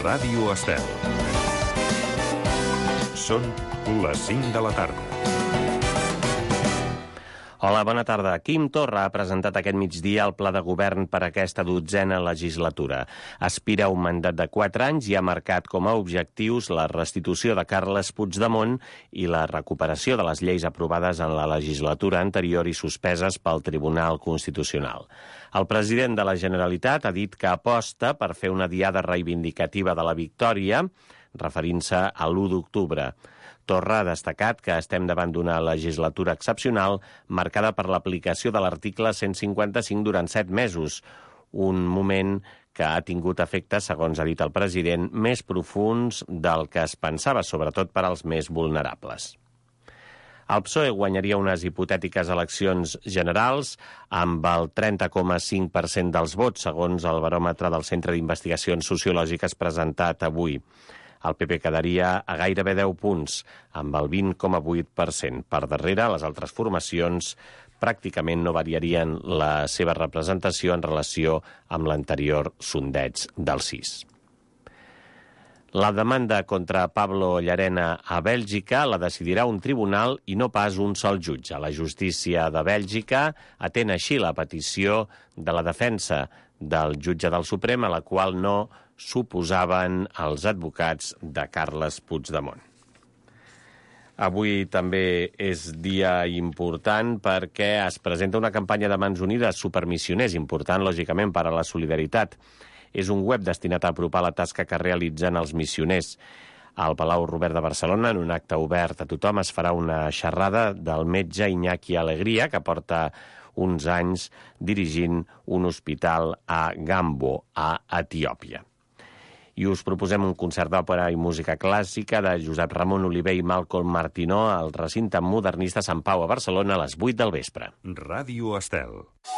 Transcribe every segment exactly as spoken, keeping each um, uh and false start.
Ràdio Estel. Són les cinc de la tarda. Hola, bona tarda. Quim Torra ha presentat aquest migdia el pla de govern per a aquesta dotzena legislatura. Aspira a un mandat de quatre anys i ha marcat com a objectius la restitució de Carles Puigdemont i la recuperació de les lleis aprovades en la legislatura anterior i suspeses pel Tribunal Constitucional. El president de la Generalitat ha dit que aposta per fer una diada reivindicativa de la victòria, referint-se a l'u d'octubre. Torra ha destacat que estem davant d'una legislatura excepcional marcada per l'aplicació de l'article cent cinquanta-cinc durant set mesos, un moment que ha tingut efectes, segons ha dit el president, més profuns del que es pensava, sobretot per als més vulnerables. El P S O E guanyaria unes hipotètiques eleccions generals amb el trenta coma cinc per cent dels vots, segons el baròmetre del Centre d'Investigacions Sociològiques presentat avui. El P P quedaria a gairebé deu punts, amb el vint coma vuit per cent. Per darrere, les altres formacions pràcticament no variarien la seva representació en relació amb l'anterior sondeig del sis. La demanda contra Pablo Llarena a Bèlgica la decidirà un tribunal i no pas un sol jutge. La justícia de Bèlgica atén així la petició de la defensa del jutge del Suprem, a la qual no suposaven els advocats de Carles Puigdemont. Avui també és dia important perquè es presenta una campanya de Mans Unides Supermissioners, important, lògicament, per a la solidaritat. És un web destinat a apropar la tasca que realitzen els missioners. Al Palau Robert de Barcelona, en un acte obert a tothom, es farà una xerrada del metge Iñaki Alegria, que porta uns anys dirigint un hospital a Gambo, a Etiòpia. I us proposem un concert d'òpera i música clàssica de Josep Ramon Oliver i Malcolm Martinó al recinte modernista Sant Pau a Barcelona a les vuit del vespre. Ràdio Estel.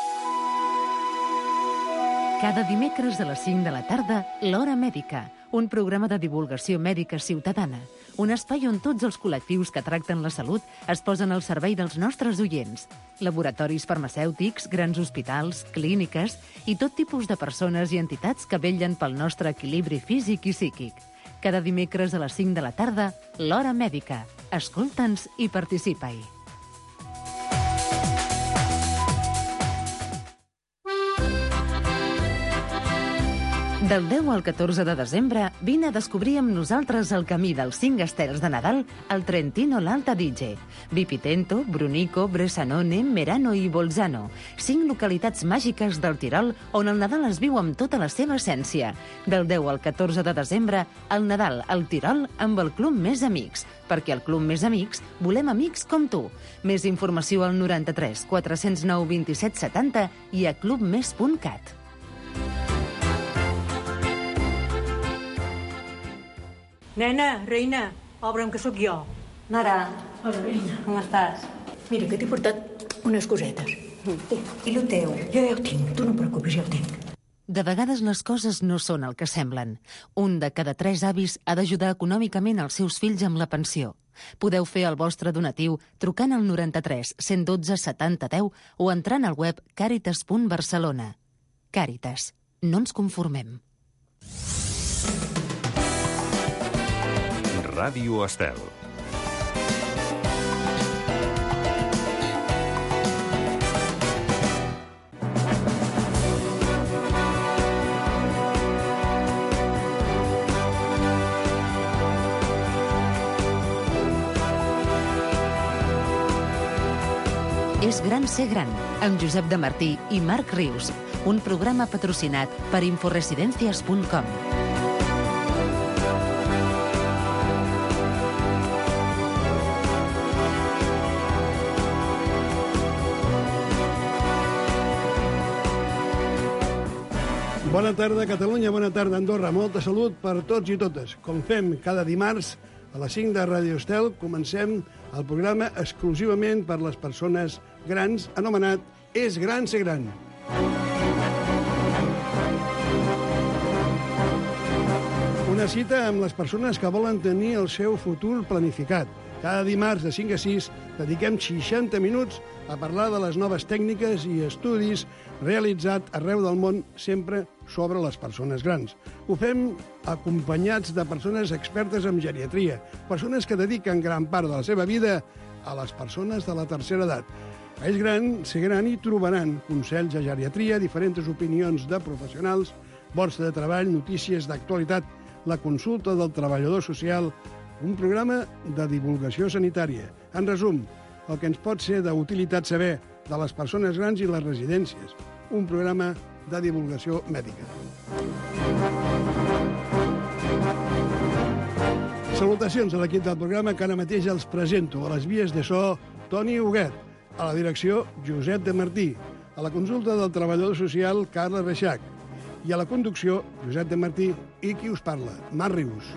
Cada dimecres a les cinc de la tarda, L'Hora Mèdica, un programa de divulgació mèdica ciutadana, un espai on tots els col·lectius que tracten la salut es posen al servei dels nostres oients. Laboratoris farmacèutics, grans hospitals, clíniques i tot tipus de persones i entitats que vetllen pel nostre equilibri físic i psíquic. Cada dimecres a les cinc de la tarda, L'Hora Mèdica. Escolta'ns i participa-hi. Del deu al catorze de desembre, vine a descobrir amb nosaltres el camí dels cinc estels de Nadal al Trentino l'Alta Adige. Vipitento, Brunico, Bressanone, Merano i Bolzano. Cinc localitats màgiques del Tirol on el Nadal es viu amb tota la seva essència. Del deu al catorze de desembre, el Nadal al Tirol amb el Club Més Amics. Perquè al Club Més Amics volem amics com tu. Més informació al noranta-tres quatre-cents nou vint-i-set setanta i a clubmes punt cat. Nena, reina, obre'm que sóc jo. Mare. Hola, reina. Com estàs? Mira, que t'he portat unes cosetes. I lo teu? Jo ja ho tinc, tu no preocupis, ja ho tinc. De vegades les coses no són el que semblen. Un de cada tres avis ha d'ajudar econòmicament els seus fills amb la pensió. Podeu fer el vostre donatiu trucant al noranta-tres cent dotze setanta deu o entrant al web càritas punt barcelona. Càritas. No ens conformem. Ràdio Estel. És gran ser gran, amb Josep de Martí i Marc Rius. Un programa patrocinat per inforesidencias punt com. Bona tarda, Catalunya, bona tarda, Andorra. Molta salut per tots i totes. Com fem cada dimarts a les cinc de Ràdio Estel, comencem el programa exclusivament per les persones grans, anomenat És gran ser gran. Una cita amb les persones que volen tenir el seu futur planificat. Cada dimarts de cinc a sis dediquem seixanta minuts a parlar de les noves tècniques i estudis realitzats arreu del món, sempre sobre les persones grans. Ho fem acompanyats de persones expertes en geriatria, persones que dediquen gran part de la seva vida a les persones de la tercera edat. A ells gran, ser gran i trobaran consells de geriatria, diferents opinions de professionals, borsa de treball, notícies d'actualitat, la consulta del treballador social, un programa de divulgació sanitària. En resum, el que ens pot ser d'utilitat saber de les persones grans i les residències. Un programa de divulgació mèdica. Salutacions a l'equip del programa que ara mateix els presento. A les vies de so, Toni Huguet. A la direcció, Josep de Martí. A la consulta del treballador social, Carles Reixac. I a la conducció, Josep de Martí i qui us parla, Marc Rius.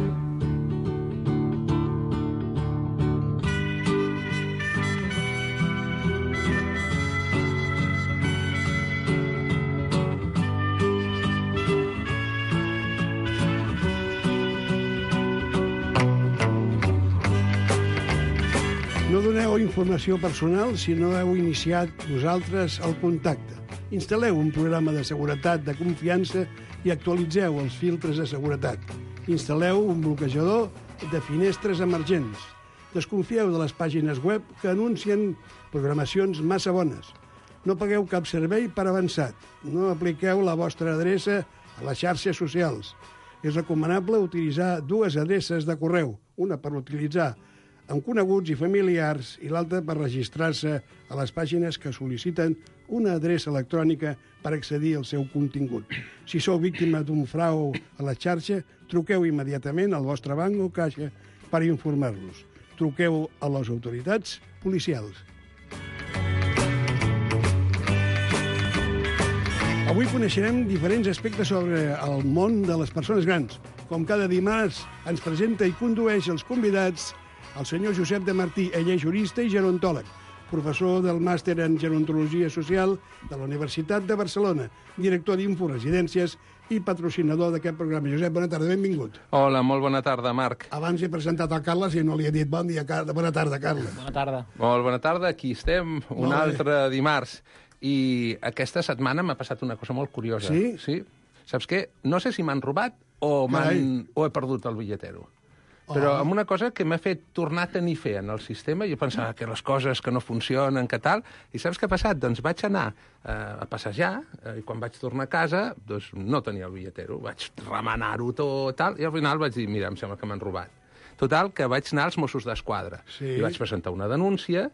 No doneu informació personal si no heu iniciat vosaltres el contacte. Instal·leu un programa de seguretat de confiança i actualitzeu els filtres de seguretat. Instal·leu un bloquejador de finestres emergents. Desconfieu de les pàgines web que anuncien programacions massa bones. No pagueu cap servei per avançat. No apliqueu la vostra adreça a les xarxes socials. És recomanable utilitzar dues adreces de correu, una per utilitzar amb coneguts i familiars i l'altra per registrar-se a les pàgines que sol·liciten una adreça electrònica per accedir al seu contingut. Si sou víctima d'un frau a la xarxa, truqueu immediatament al vostre banc o caixa per informar-los. Truqueu a les autoritats policials. Avui coneixerem diferents aspectes sobre el món de les persones grans. Com cada dimarts ens presenta i condueix els convidats el senyor Josep de Martí. Ell és jurista i gerontòleg, professor del màster en gerontologia social de la Universitat de Barcelona, director d'Inforesidències i patrocinador d'aquest programa. Josep, bona tarda, benvingut. Hola, molt bona tarda, Marc. Abans he presentat el Carles i no li he dit bon dia, Carles. Bona tarda, Carles. Bona tarda. Molt bona tarda, aquí estem, un Molt bé. altre dimarts. I aquesta setmana m'ha passat una cosa molt curiosa. Sí? Sí. Saps què? No sé si m'han robat o, m'han... o he perdut el bitlletero. Però amb una cosa que m'ha fet tornar a tenir fe en el sistema, jo pensava que les coses que no funcionen, que tal, i saps què ha passat? Doncs vaig anar eh, a passejar, eh, i quan vaig tornar a casa, doncs no tenia el bitlletero, vaig remenar-ho tot, tal, i al final vaig dir, mira, em sembla que m'han robat. Total, que vaig anar als Mossos d'Esquadra, sí. i vaig presentar una denúncia,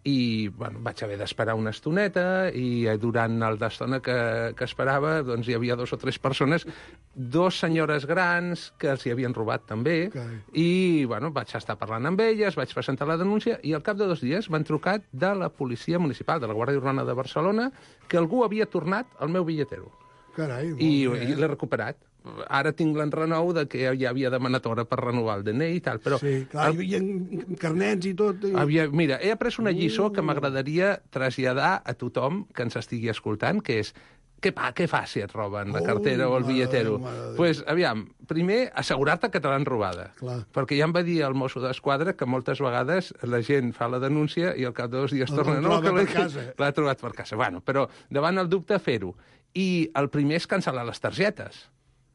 i bueno, vaig haver d'esperar una estoneta, i durant el d'estona que, que esperava doncs, hi havia dos o tres persones, dos senyores grans que els hi havien robat també, Okay. i bueno, vaig estar parlant amb elles, vaig presentar la denúncia, i al cap de dos dies m'han trucat de la policia municipal, de la Guàrdia Urbana de Barcelona, que algú havia tornat el meu bitlletero. Carai, molt I, bé. i l'he recuperat. Ara tinc l'enrenou de que ja havia demanat hora per renovar el D N I i tal, però... Sí, clar, hi havia carnets i tot. I... Havia, mira, he après una lliçó que m'agradaria traslladar a tothom que ens estigui escoltant, que és què, pa, què fa si et roben la cartera Oh, o el bitlletero? Doncs, pues, aviam, primer, assegurar-te que te l'han robada. Clar. Perquè ja em va dir el mosso d'Esquadra que moltes vegades la gent fa la denúncia i al cap de dos dies La torna... troba que per l'he- casa. L'ha trobat per casa. Bueno, però davant el dubte, fer-ho. I el primer és cancel·lar les targetes.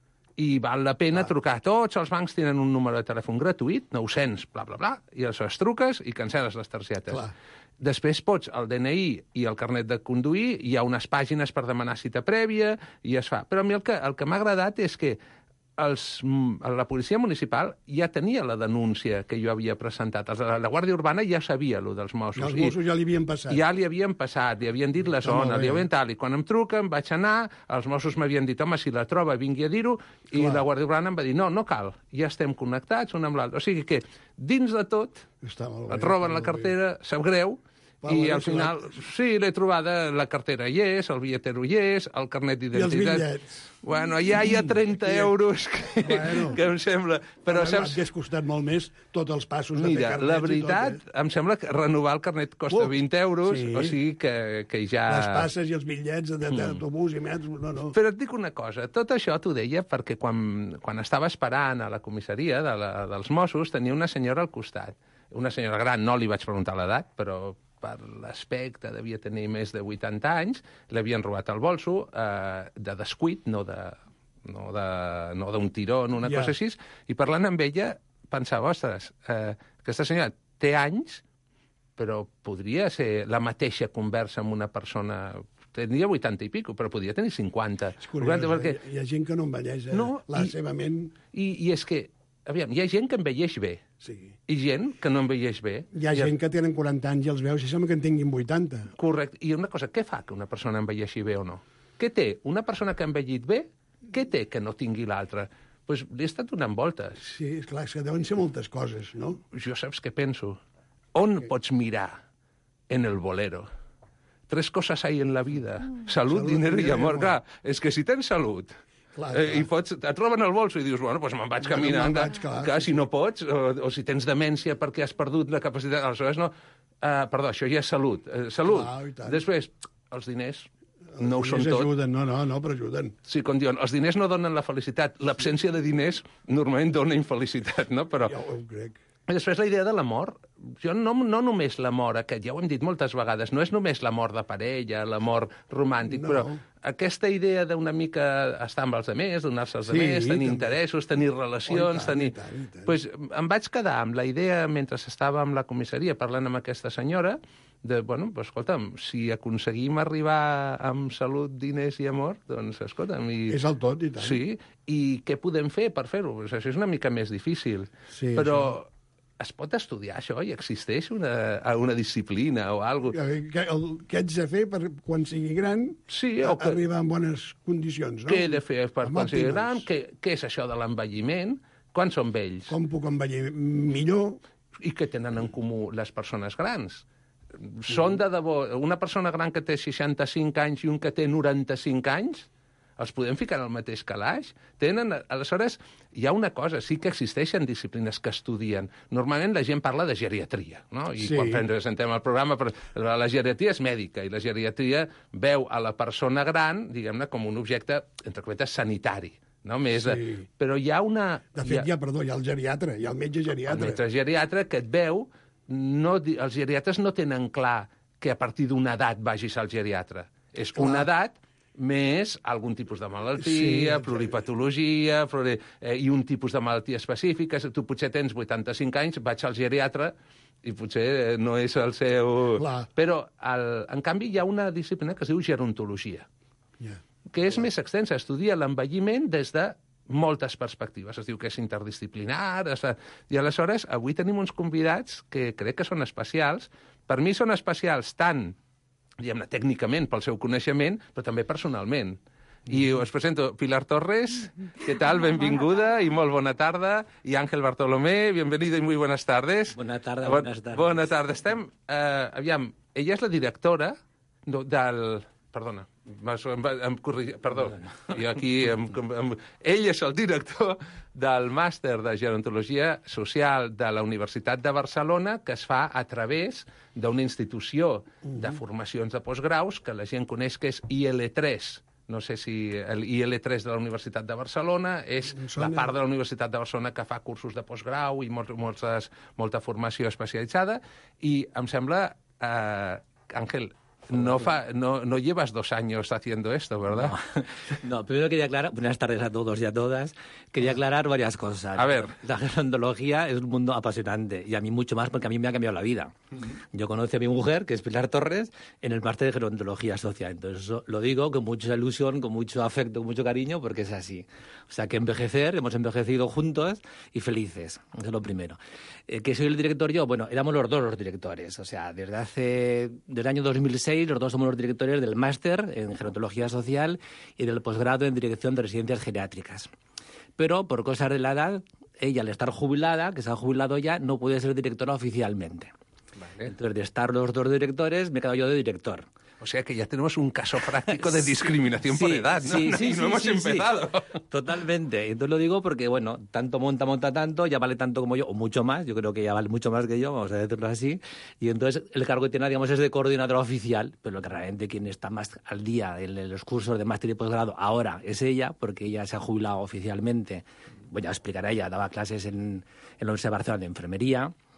I val la pena trucar. Tots els bancs tenen un número de telèfon gratuït, nou-cents, bla, bla, bla, i aleshores truques i cancel·les les targetes. Clar. Després pots el D N I i el carnet de conduir, hi ha unes pàgines per demanar cita prèvia i es fa. Però a mi el que, el que m'ha agradat és que els, la policia municipal ja tenia la denúncia que jo havia presentat. La, la Guàrdia Urbana ja sabia allò dels Mossos. I els Mossos ja li havien passat. Ja li havien passat, li havien dit la Està molt zona, bé. li havien tal, i quan em truquen vaig anar, els Mossos m'havien dit, home, si la troba vingui a dir-ho, i Clar. la Guàrdia Urbana em va dir, no, no cal, ja estem connectats un amb l'altre. O sigui que, dins de tot, Està molt bé, et roben molt la bé. cartera, sap greu, Val, i val, al final, sí, l'he trobada, la cartera hi és, el bitlletero hi és, el carnet I els d'identitat... bitllets. Bueno, allà hi ha trenta euros, que, Bueno. que em sembla... Però, Però saps... hauria costat molt més tots els passos de Mira, fer carnets la i veritat, tot, eh? em sembla que renovar el carnet costa Uh, vint euros, sí. o sigui que, que ja... Les passes i els bitllets de- d'autobús i metro, no, no. Però et dic una cosa, tot això t'ho deia perquè quan, quan estava esperant a la comissaria de la, dels Mossos tenia una senyora al costat. una senyora gran, no li vaig preguntar l'edat, però per l'aspecte devia tenir més de vuitanta anys, l'havien robat el bolso eh, de descuit, no de no de, no d'un tirón, una Ja. cosa així, i parlant amb ella pensava, ostres, eh, aquesta senyora té anys, però podria ser la mateixa conversa amb una persona... Tenia vuitanta i pico, però podia tenir cinquanta. És curiós, quaranta, perquè... eh? Hi ha gent que no envelleix, eh? No, la i- seva ment... I, I és que, aviam, hi ha gent que envelleix bé, Sí. i gent que no envelleix bé. Hi ha gent que tenen quaranta anys i els veus i sembla que en tinguin vuitanta. Correcte. I una cosa, què fa que una persona envelleixi bé o no? Què té una persona que ha envellit bé? Què té que no tingui l'altra? Doncs pues, li he estat donant voltes. Sí, és clar, és que deuen ser moltes coses, no? Jo saps què penso? On pots mirar en el bolero? Tres coses hay en la vida. Salut, Salut, dinero i dinero i amor. amor. Clar, és que si tens salut Clar, eh, clar. i pots, et roben el bolso i dius, bueno, doncs me'n vaig Bueno, caminant. me'n vaig, clar, clar, sí, si no pots, o, o si tens demència perquè has perdut la capacitat... Aleshores, no... Uh, perdó, això ja és salut. Uh, salut. Clar, i tant. Després, els diners no ho són Ells tot. ajuden, no, no, no, però ajuden. Sí, com diuen, els diners no donen la felicitat. L'absència de diners normalment dona infelicitat, no? Però... Ja ho crec. I després la idea de la mort. Jo no, no només la mort, aquest, ja ho hem dit moltes vegades, no és només la mort de parella, la mort romàntic, No. però aquesta idea d'una mica estar amb els altres, donar-se als Sí, altres, tenir també. interessos, tenir relacions, Oh, i tant, tenir... i tant, i tant. Pues, em vaig quedar amb la idea, mentre estava amb la comissaria parlant amb aquesta senyora, de, bueno, pues, escolta'm, si aconseguim arribar amb salut, diners i amor, doncs, escolta'm... I... És el tot, i tant. Sí, i què podem fer per fer-ho? Pues això és una mica més difícil. Sí, però això. es pot estudiar això i existeix una, una disciplina o alguna cosa? Què, el, què haig de fer per quan sigui gran Sí, a- o que- arribar en bones condicions, no? Què he de fer per Amb aconseguir òptimes. gran? Què, què és això de l'envelliment? Quan són vells? Com puc envellir millor? I què tenen en comú les persones grans? Són de debò... Una persona gran que té seixanta-cinc anys i un que té noranta-cinc anys, els podem ficar en el mateix calaix? Tenen... Aleshores, hi ha una cosa, sí que existeixen disciplines que estudien. Normalment la gent parla de geriatria, no? I Sí. quan presentem el programa, però la geriatria és mèdica, i la geriatria veu a la persona gran, diguem-ne, com un objecte, entre cometes, sanitari. No? Més, Sí. eh, però hi ha una... De fet, hi ha, perdó, hi ha el geriatre, hi ha el metge El geriatre. metge geriatre que et veu, no, di- els geriatres no tenen clar que a partir d'una edat vagis al geriatre. És Clar. una edat més algun tipus de Sí, malaltia, exacte. pluripatologia, pluri, eh, i un tipus de malaltia específica. Si tu potser tens vuitanta-cinc anys, vaig al geriatre i potser eh, no és el seu... Clar. Però, el, en canvi, hi ha una disciplina que es diu gerontologia, Ja. que és més extensa, estudia l'envelliment des de moltes perspectives. Es diu que és interdisciplinar, es... i aleshores avui tenim uns convidats que crec que són especials. Per mi són especials tant, diguem-ne, tècnicament pel seu coneixement, però també personalment. I us presento Pilar Torres, què tal? Benvinguda i molt bona tarda. I Ángel Bartolomé, bienvenido y muy buenas tardes. Buena tarde, Bon- buenas tardes. Bona tarda. Estem, eh, aviam, ella és la directora no, del... Perdona, m'has- em, va- em corrigi, perdó. Jo aquí... Em, em, ell és el director del màster de gerontologia social de la Universitat de Barcelona, que es fa a través d'una institució de formacions de postgraus que la gent coneix que és I L tres. No sé si el I L tres de la Universitat de Barcelona és Em la sona. part de la Universitat de Barcelona que fa cursos de postgrau i molt, moltes, molta formació especialitzada. I em sembla, eh, Ángel, no, fa, no, no llevas dos años haciendo esto, ¿verdad? No, primero quería aclarar, buenas tardes a todos y a todas, quería aclarar varias cosas. A ver. La gerontología es un mundo apasionante y a mí mucho más porque a mí me ha cambiado la vida. Yo conocí a mi mujer, que es Pilar Torres, en el máster de gerontología social. Entonces eso lo digo con mucha ilusión, con mucho afecto, con mucho cariño, porque es así. O sea, que envejecer, hemos envejecido juntos y felices. Eso es lo primero. Eh, ¿Que soy el director yo? Bueno, éramos los dos los directores. O sea, desde hace, desde el año dos mil seis, los dos somos los directores del máster en gerontología social y del posgrado en dirección de residencias geriátricas. Pero por cosas de la edad, ella al estar jubilada, que se ha jubilado ya, no puede ser directora oficialmente. Vale. Entonces, de estar los dos directores, me he quedado yo de director. O sea que ya tenemos un caso práctico de discriminación por Sí, edad, ¿no? sí, sí, y no sí, hemos sí, sí. empezado. Totalmente. Entonces lo digo porque, bueno, tanto monta, monta tanto, ya vale tanto como yo, o mucho más, yo creo que ya vale mucho más que yo, vamos a decirlo así. Y entonces el cargo que tiene, digamos, es de coordinadora oficial, pero que realmente quien está más al día en los cursos de máster y posgrado ahora es ella, porque ella se ha jubilado oficialmente. Voy a explicar a ella, daba clases en, en la Universidad de Barcelona de enfermería.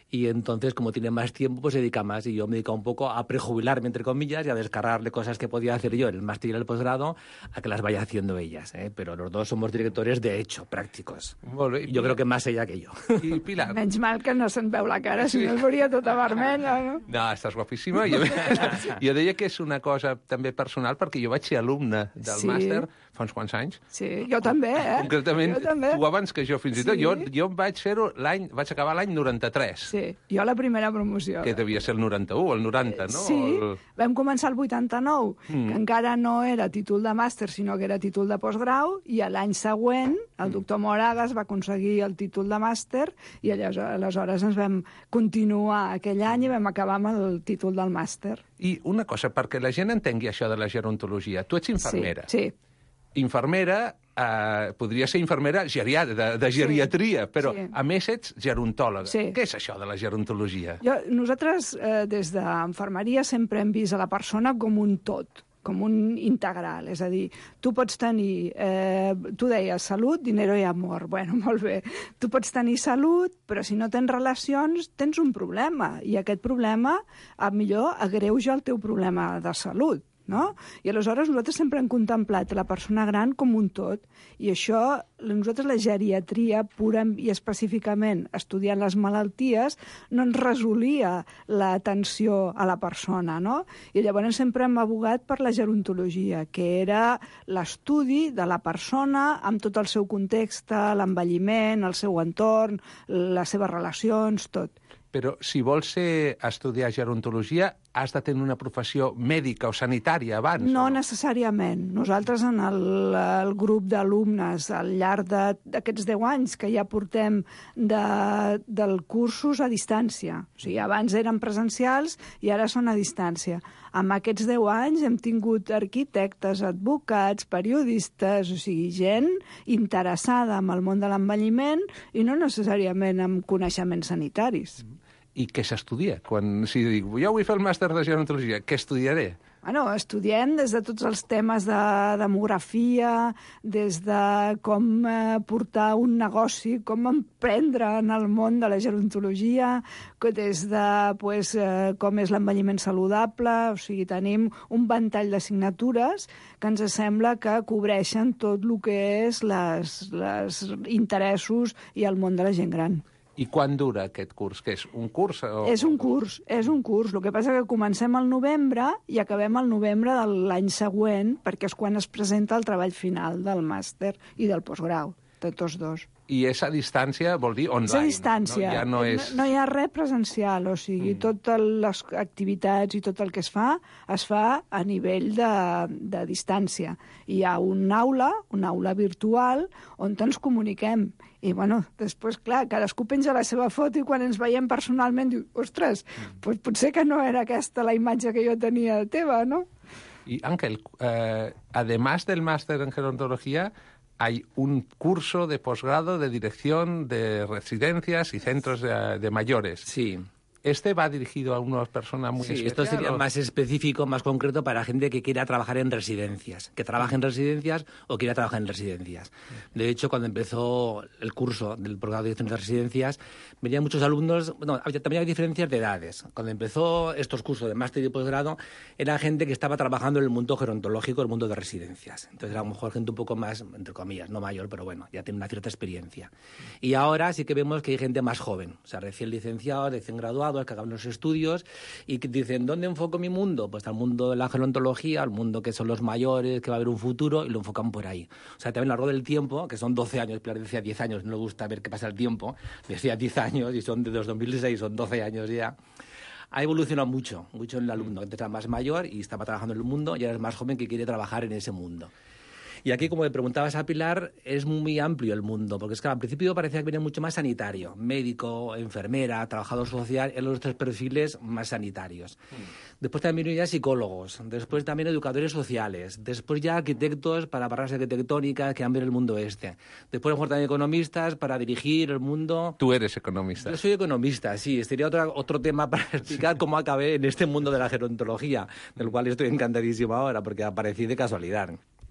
y entonces, como tiene más tiempo, pues se dedica más. Y yo me dedico un poco a prejubilarme, entre comillas, y a descargarle cosas que podía hacer yo en el máster y el posgrado a que las vaya haciendo ellas. ¿eh? Pero los dos somos directores de hecho, prácticos. Molt bé. Jo crec que més ella que jo. I Pilar? Menys mal que no se'n veu la cara, si no es veuria tota vermella, no? No, estàs guapíssima. Jo, jo deia que és una cosa també personal, perquè jo vaig ser alumne del Sí. màster fa uns quants anys. Sí, jo també, eh? Concretament, jo també. tu abans que jo, fins i tot. Sí. Jo, jo vaig fer-ho l'any, vaig acabar l'any noranta-tres. Sí, jo la primera promoció. Que devia ser el noranta-u, el noranta, no? Sí, El... vam començar el vuitanta-nou, mm. que encara no era títol de màster, sinó que era títol de postgrau, i a l'any següent el doctor Moragas va aconseguir el títol de màster, i aleshores ens vam continuar aquell any i vam acabar amb el títol del màster. I una cosa, perquè la gent entengui això de la gerontologia. Tu ets infermera. Sí, sí. Infermera, eh, podria ser infermera geriatra, de, de geriatria, sí, però sí. a més ets gerontòloga. Sí. Què és això de la gerontologia? Jo, nosaltres, eh, des d'infermeria, sempre hem vist a la persona com un tot, com un integral. És a dir, tu pots tenir, eh, tu deies salut, dinero i amor. Bueno, molt bé. Tu pots tenir salut, però si no tens relacions, tens un problema. I aquest problema, a millor, agreuja el teu problema de salut. No? I aleshores nosaltres sempre hem contemplat la persona gran com un tot, i això, nosaltres la geriatria pura i específicament estudiant les malalties no ens resolia l'atenció a la persona, no? I llavors sempre hem abogat per la gerontologia, que era l'estudi de la persona amb tot el seu context, l'envelliment, el seu entorn, les seves relacions, tot. Però si vols ser, estudiar gerontologia, has de tenir una professió mèdica o sanitària abans? No, o no? necessàriament. Nosaltres, en el, el grup d'alumnes, al llarg d'aquests deu anys que ja portem de, del cursos a distància, o sigui, abans eren presencials i ara són a distància. En aquests deu anys hem tingut arquitectes, advocats, periodistes, o sigui, gent interessada en el món de l'envelliment i no necessàriament amb coneixements sanitaris. I què s'estudia? Quan, si dic, jo vull fer el màster de gerontologia, què estudiaré? Bueno, estudiem des de tots els temes de demografia, des de com eh, portar un negoci, com emprendre en el món de la gerontologia, des de pues, eh, com és l'envelliment saludable, o sigui, tenim un ventall d'assignatures que ens sembla que cobreixen tot el que és les, les interessos i el món de la gent gran. I quan dura aquest curs? Què és, un curs? O... És un curs, és un curs. El que passa que comencem al novembre i acabem al novembre de l'any següent, perquè és quan es presenta el treball final del màster i del postgrau, de tots dos. I és a distància, vol dir online? És a distància. No, ja no, és... no, no hi ha res presencial, o sigui, mm. totes les activitats i tot el que es fa, es fa a nivell de, de distància. Hi ha una aula, una aula virtual, on ens comuniquem. I, bueno, després, clar, cadascú penja la seva foto i quan ens veiem personalment diu, ostres, mm. pues potser que no era aquesta la imatge que jo tenia teva, no? Y Ángel, eh, además del máster en gerontología, hay un curso de posgrado de dirección de residencias y centros de, de mayores. Sí. ¿Este va dirigido a una persona muy sí, especial? Esto sería o... más específico, más concreto para gente que quiera trabajar en residencias, que trabaje en residencias o quiera trabajar en residencias. De hecho, cuando empezó el curso del programa de dirección de residencias, venían muchos alumnos, bueno, también hay diferencias de edades. Cuando empezó estos cursos de máster y posgrado, era gente que estaba trabajando en el mundo gerontológico, el mundo de residencias. Entonces era a lo mejor gente un poco más, entre comillas, no mayor, pero bueno, ya tiene una cierta experiencia. Y ahora sí que vemos que hay gente más joven, o sea, recién licenciados, recién graduados, que acaban los estudios y que dicen, ¿dónde enfoco mi mundo? Pues al mundo de la gerontología, al mundo que son los mayores, que va a haber un futuro, y lo enfocan por ahí. O sea, también la rueda del tiempo, que son doce años, Pilar decía diez años, no le gusta ver qué pasa el tiempo, decía diez años, y son de dos mil seis, son doce años ya. Ha evolucionado mucho, mucho en el alumno, que antes era más mayor y estaba trabajando en el mundo, y ahora es más joven que quiere trabajar en ese mundo. Y aquí, como le preguntabas a Pilar, es muy amplio el mundo, porque es que al principio parecía que venía mucho más sanitario, médico, enfermera, trabajador social, eran los tres perfiles más sanitarios. Mm. Después también vinieron ya psicólogos, después también educadores sociales, después ya arquitectos para barras arquitectónicas que han visto el mundo este. Después a lo mejor también economistas para dirigir el mundo. Tú eres economista. Yo soy economista, sí. Sería otro, otro tema para explicar cómo acabé en este mundo de la gerontología, del cual estoy encantadísimo ahora, porque aparecí de casualidad. Mm.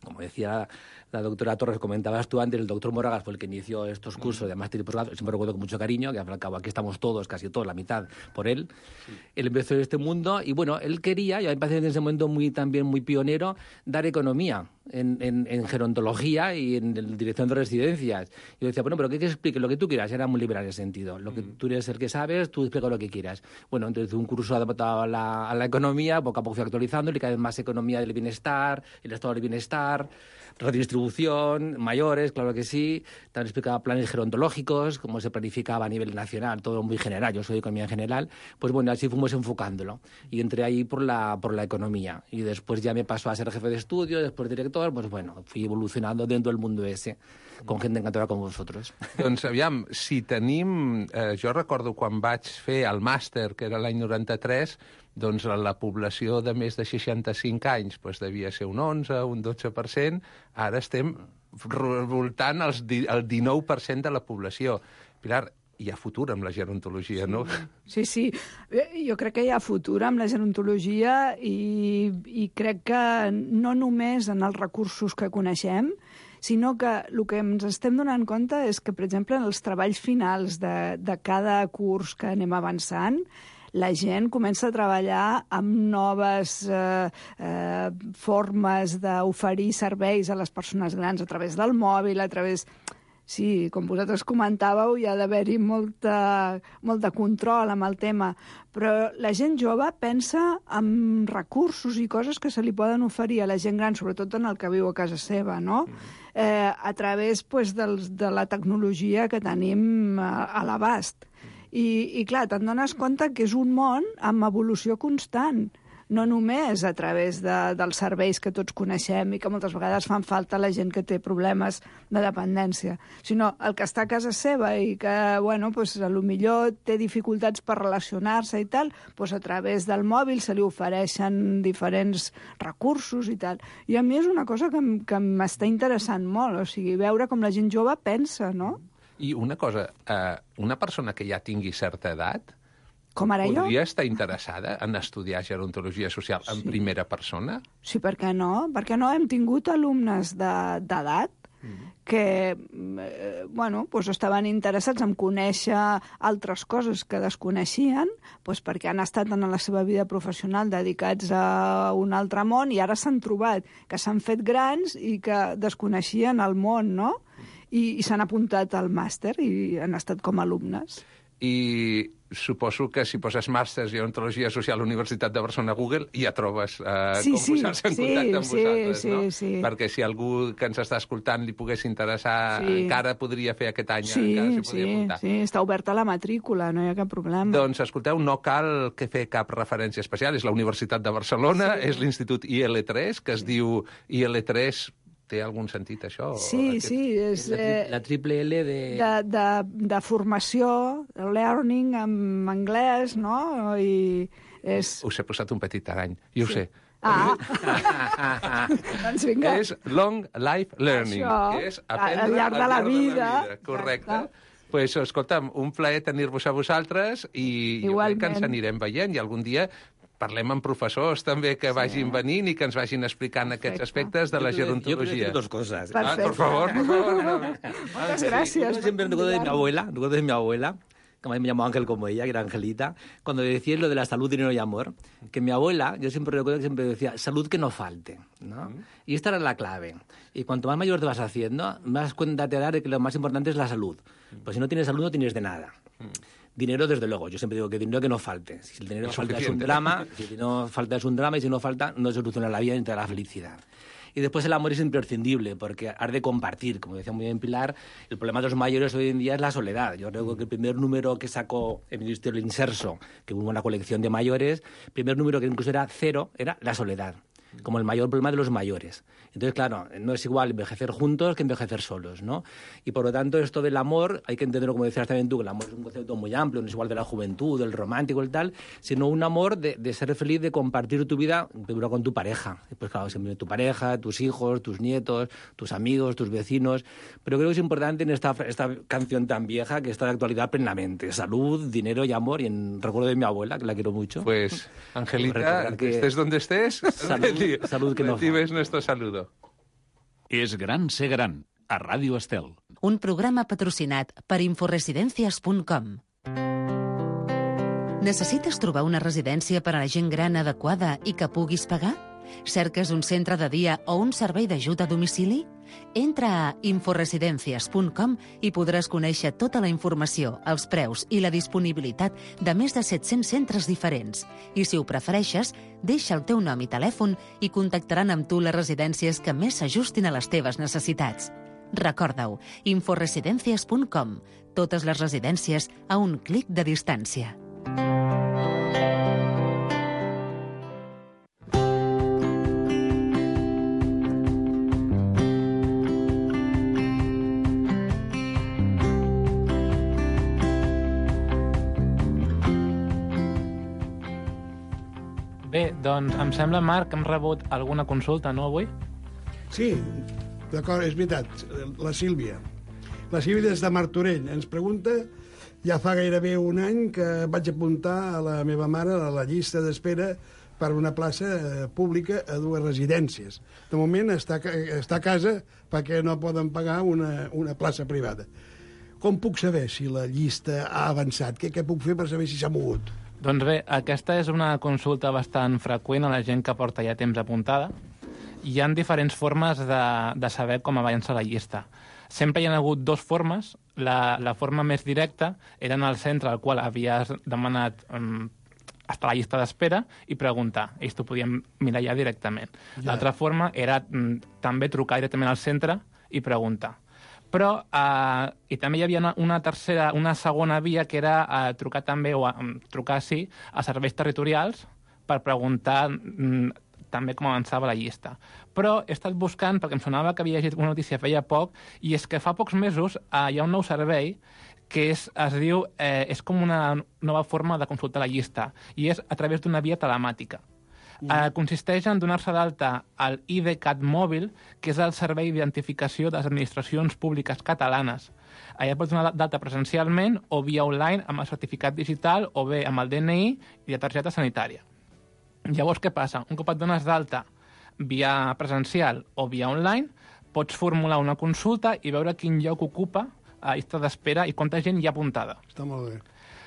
como decía la doctora Torres, comentabas tú antes, el doctor Moragas fue el que inició estos cursos de máster y posgrado, siempre recuerdo con mucho cariño, que al cabo aquí estamos todos, casi todos, la mitad, por él. Sí. Él empezó en este mundo y bueno, él quería, y a mí me parece en ese momento muy, también muy pionero, dar economía en, en, en gerontología y en, en dirección de residencias. Y yo decía, bueno, pero ¿qué quieres explicar? Lo que tú quieras, era muy liberal en ese sentido. Lo que tú eres el que sabes, tú explica lo que quieras. Bueno, entonces un curso adaptado a la, a la economía, poco a poco fui actualizando, y cada vez más economía del bienestar, el estado del bienestar, redistribución, mayores, claro que sí. También explicaba planes gerontológicos, cómo se planificaba a nivel nacional, todo muy general, yo soy de economía en general. Pues bueno, así fuimos enfocándolo. Y entré ahí por la, por la economía. Y después ya me pasó a ser jefe de estudio, después director, pues bueno, fui evolucionando dentro del mundo ese, con gent encantada com vosaltres. Doncs aviam, si tenim... Eh, jo recordo quan vaig fer el màster, que era l'any noranta-tres, doncs la població de més de seixanta-cinc anys doncs devia ser un onze, un dotze per cent. Ara estem voltant els di el dinou per cent de la població. Pilar, hi ha futur amb la gerontologia, sí. no? Sí, sí. Jo crec que hi ha futur amb la gerontologia i, i crec que no només en els recursos que coneixem, sinó que el que ens estem donant compte és que, per exemple, en els treballs finals de, de cada curs que anem avançant, la gent comença a treballar amb noves eh, eh, formes d'oferir serveis a les persones grans a través del mòbil, a través... Sí, com vosaltres comentàveu, hi ha d'haver-hi molta, molt de control amb el tema, però la gent jove pensa en recursos i coses que se li poden oferir a la gent gran, sobretot en el que viu a casa seva, no? Eh, a través pues, dels, de la tecnologia que tenim a, a l'abast. I, I, clar, te'n dones compte que és un món amb evolució constant, no només a través de, dels serveis que tots coneixem i que moltes vegades fan falta a la gent que té problemes de dependència, sinó el que està a casa seva i que, bueno, pues, a lo millor té dificultats per relacionar-se i tal, pues, a través del mòbil se li ofereixen diferents recursos i tal. I a mi és una cosa que, que m'està interessant molt, o sigui, veure com la gent jove pensa, no? I una cosa, eh, una persona que ja tingui certa edat, com ara jo, podria estar interessada en estudiar gerontologia social en sí. primera persona? Sí, per què no? Perquè no hem tingut alumnes d'edat de, mm. que eh, bueno, pues estaven interessats en conèixer altres coses que desconeixien, pues perquè han estat en la seva vida professional dedicats a un altre món i ara s'han trobat que s'han fet grans i que desconeixien el món, no? I, i s'han apuntat al màster i han estat com alumnes. I suposo que si poses màsters i gerontologia social a la Universitat de Barcelona a Google ja trobes eh, sí, com posar-se en sí, contacte amb sí, vosaltres, sí, no? Sí. Perquè si algú que ens està escoltant li pogués interessar, sí. encara podria fer aquest any, sí, encara s'hi podria sí, apuntar. Sí, està oberta la matrícula, no hi ha cap problema. Doncs, escolteu, no cal que fer cap referència especial, és la Universitat de Barcelona, sí. és l'Institut I L tres, que es sí. diu I L tres... Té algun sentit, això? Sí, aquest... sí. És, eh, la triple L de... De, de, de formació, de learning en anglès, no? I és... Us he posat un petit tarany, jo sí. ho sé. Ah! Doncs vinga. És long life learning. Això, és aprendre al llarg de la vida. De la vida. Correcte. Doncs, pues, escolta'm, un plaer tenir-vos a vosaltres i igualment. Jo crec que ens anirem veient i algun dia parlem amb professors també que sí. vagin venint i que ens vagin explicant Perfecte. aquests aspectes de la gerontologia. Yo dos cosas. Ah, por favor, por favor. No. Muchas gracias. Yo siempre recuerdo de mi abuela, recuerdo de mi abuela, que a mí me llamó Ángel como ella, que era Angelita, cuando decía lo de la salud, dinero y amor, que mi abuela, yo siempre recuerdo que siempre decía, salud que no falte, ¿no? Mm. Y esta era la clave. Y cuanto más mayor te vas haciendo, más cuenta te das de que lo más importante es la salud. Pues si no tienes salud, no tienes de nada. Mm. Dinero, desde luego. Yo siempre digo que dinero que no falte. Si el dinero es falta suficiente. Es un drama, si no falta es un drama, y si no falta, no se soluciona la vida ni te da la felicidad. Y después el amor es imprescindible, porque has de compartir. Como decía muy bien Pilar, el problema de los mayores hoy en día es la soledad. Yo recuerdo que el primer número que sacó el Ministerio del Inserso, que hubo una colección de mayores, el primer número que incluso era cero, era la soledad, como el mayor problema de los mayores. Entonces, claro, no es igual envejecer juntos que envejecer solos, ¿no? Y por lo tanto, esto del amor, hay que entenderlo, como decías también tú, que el amor es un concepto muy amplio, no es igual de la juventud, del romántico y tal, sino un amor de, de ser feliz, de compartir tu vida primero con tu pareja. Pues claro, siempre tu pareja, tus hijos, tus nietos, tus amigos, tus vecinos. Pero creo que es importante en esta, esta canción tan vieja que está de actualidad plenamente. Salud, dinero y amor. Y en recuerdo de mi abuela, que la quiero mucho. Pues, Angelita, que estés donde estés, salud, salud que no recibes nuestro saludo. És gran ser gran, a Ràdio Estel. Un programa patrocinat per inforesidencias punt com. Necessites trobar una residència per a la gent gran adequada i que puguis pagar? Cerques un centre de dia o un servei d'ajut a domicili? Entra a inforesidencias punt com i podràs conèixer tota la informació, els preus i la disponibilitat de més de set-cents centres diferents. I si ho prefereixes, deixa el teu nom i telèfon i contactaran amb tu les residències que més s'ajustin a les teves necessitats. Recorda-ho, inforesidencias punt com. Totes les residències a un clic de distància. Bé, doncs em sembla, Marc, que hem rebut alguna consulta, no, avui? Sí, d'acord, és veritat. La Sílvia. La Sílvia des de Martorell ens pregunta, ja fa gairebé un any que vaig apuntar a la meva mare a la llista d'espera per una plaça pública a dues residències. De moment està, està a casa perquè no poden pagar una, una plaça privada. Com puc saber si la llista ha avançat? Què, què puc fer per saber si s'ha mogut? Doncs bé, aquesta és una consulta bastant freqüent a la gent que porta ja temps apuntada. Hi ha diferents formes de, de saber com avança la llista. Sempre hi ha hagut dues formes. La, la forma més directa era en el centre al qual havies demanat um, estar a la llista d'espera i preguntar. Ells t'ho podien mirar ja directament. Ja. L'altra forma era um, també trucar directament al centre i preguntar. Però, eh, i també hi havia una, una tercera, una segona via, que era eh, trucar també, o eh, trucar, sí, a serveis territorials per preguntar mm, també com avançava la llista. Però he estat buscant, perquè em sonava que havia llegit una notícia feia poc, i és que fa pocs mesos eh, hi ha un nou servei que és, es diu, eh, és com una nova forma de consultar la llista, i és a través d'una via telemàtica. Uh, consisteix en donar-se d'alta al I D CAT mòbil, que és el servei d'identificació de les administracions públiques catalanes. Allà pots donar d'alta presencialment o via online amb el certificat digital o bé amb el D N I i la targeta sanitària. Llavors, què passa? Un cop et dones d'alta via presencial o via online, pots formular una consulta i veure quin lloc ocupa a llista d'espera i quanta gent hi ha apuntada. Està molt bé.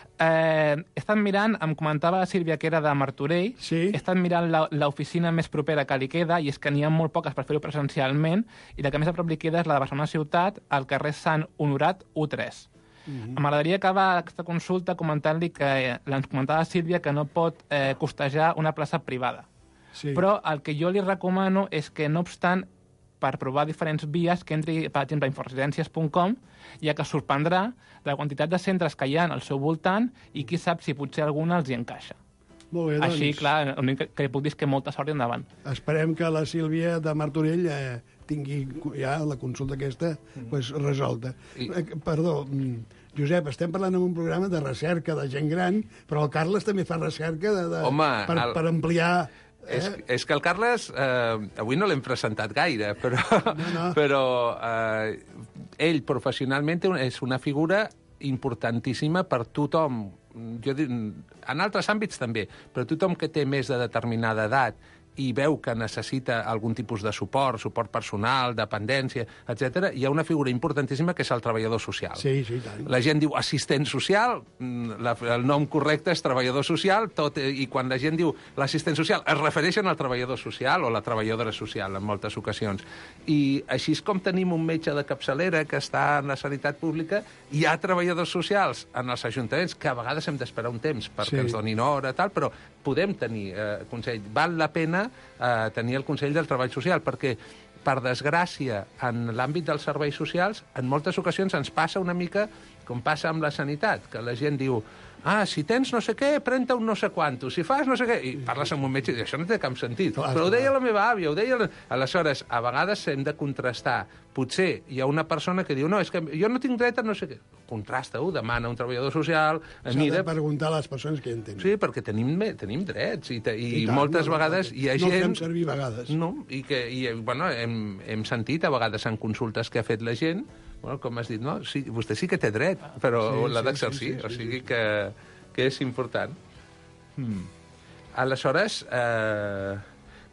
Eh, he estat mirant, em comentava la Sílvia que era de Martorell, sí. He estat mirant l'oficina més propera que li queda, i és que n'hi ha molt poques per fer-ho presencialment, i la que més a prop li queda és la de Barcelona Ciutat, al carrer Sant Honorat u tres. Mm-hmm. M'agradaria acabar aquesta consulta comentant-li que eh, ens comentava la Sílvia que no pot eh, costejar una plaça privada. Sí. Però el que jo li recomano és que, no obstant, per provar diferents vies, que entri, per exemple, a inforesidències punt com, ja que sorprendrà la quantitat de centres que hi ha al seu voltant i qui sap si potser alguna els hi encaixa. Molt bé, doncs. Així, clar, l'únic que li puc dir és que molta sort i endavant. Esperem que la Sílvia de Martorell eh, tingui ja la consulta aquesta mm. pues, resolta. I... Eh, perdó, Josep, estem parlant en un programa de recerca de gent gran, però el Carles també fa recerca de, de, Home, per, el... per ampliar... Eh? És, és que el Carles, eh, avui no l'hem presentat gaire, però, no, no. però eh, ell professionalment és una figura importantíssima per tothom. Jo, en altres àmbits també, però tothom que té més de determinada edat i veu que necessita algun tipus de suport, suport personal, dependència, etcètera, hi ha una figura importantíssima que és el treballador social. Sí, sí, tant. La gent diu assistent social, la, el nom correcte és treballador social, tot, i quan la gent diu l'assistent social, es refereixen al treballador social o la treballadora social en moltes ocasions. I així és com tenim un metge de capçalera que està en la sanitat pública, hi ha treballadors socials en els ajuntaments, que a vegades hem d'esperar un temps perquè sí. ens donin hora, tal, però podem tenir eh, consell. Val la pena eh, tenir el Consell del Treball Social, perquè, per desgràcia, en l'àmbit dels serveis socials, en moltes ocasions ens passa una mica com passa amb la sanitat, que la gent diu ah, si tens no sé què, pren-te un no sé quanto, si fas no sé què, i parles amb un metge i això no té cap sentit. Clar, però ho deia la meva àvia, ho deia... La... Aleshores, a vegades hem de contrastar. Potser hi ha una persona que diu no, és que jo no tinc dret a no sé què. Contrasta-ho, demana a un treballador social... S'ha mira... de preguntar a les persones que hi entenen. Sí, perquè tenim, tenim drets i, te, i, I tant, moltes no, vegades hi ha no gent... No fem servir vegades. No, i que i, bueno, hem, hem sentit a vegades en consultes que ha fet la gent, bueno, com has dit, no? Sí, vostè sí que té dret, però sí, l'ha d'exercir, sí, sí, sí, o sigui sí. que... que és important. Hmm. Aleshores, eh,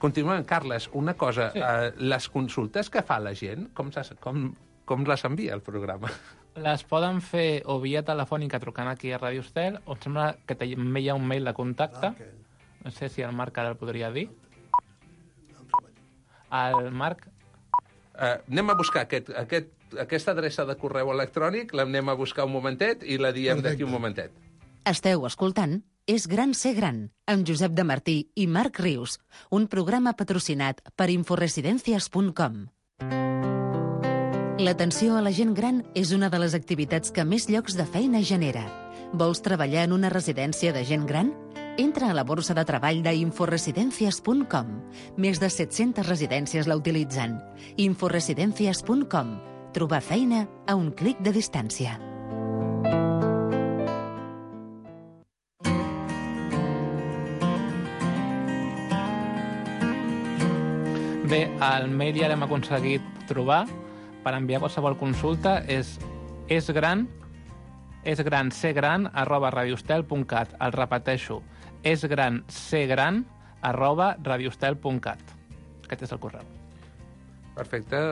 Continuem, Carles, una cosa. Sí. Uh, les consultes que fa la gent, com, com, com les envia el programa? Les poden fer o via telefònica trucant aquí a Radio Estel, o em sembla que també hi ha un mail de contacte. Ah, okay. No sé si el Marc ara el podria dir. El Marc... Uh, anem a buscar aquest, aquest, aquesta adreça de correu electrònic, l'anem a buscar un momentet i la diem d'aquí un momentet. Esteu escoltant És gran ser gran, amb Josep de Martí i Marc Rius, un programa patrocinat per inforesidencias punt com. L'atenció a la gent gran és una de les activitats que més llocs de feina genera. Vols treballar en una residència de gent gran? Entra a la borsa de treball d'inforesidencias punt com. Més de set-centes residències la utilitzen. inforesidencias punt com. Trobar feina a un clic de distància. Bé, el mail ja l'hem aconseguit trobar per enviar qualsevol consulta. És, és gran, és gran, ser gran, arroba radiostel punt cat. El repeteixo, és gran, ser gran, arroba radiostel punt cat. Aquest és el correu. Perfecte.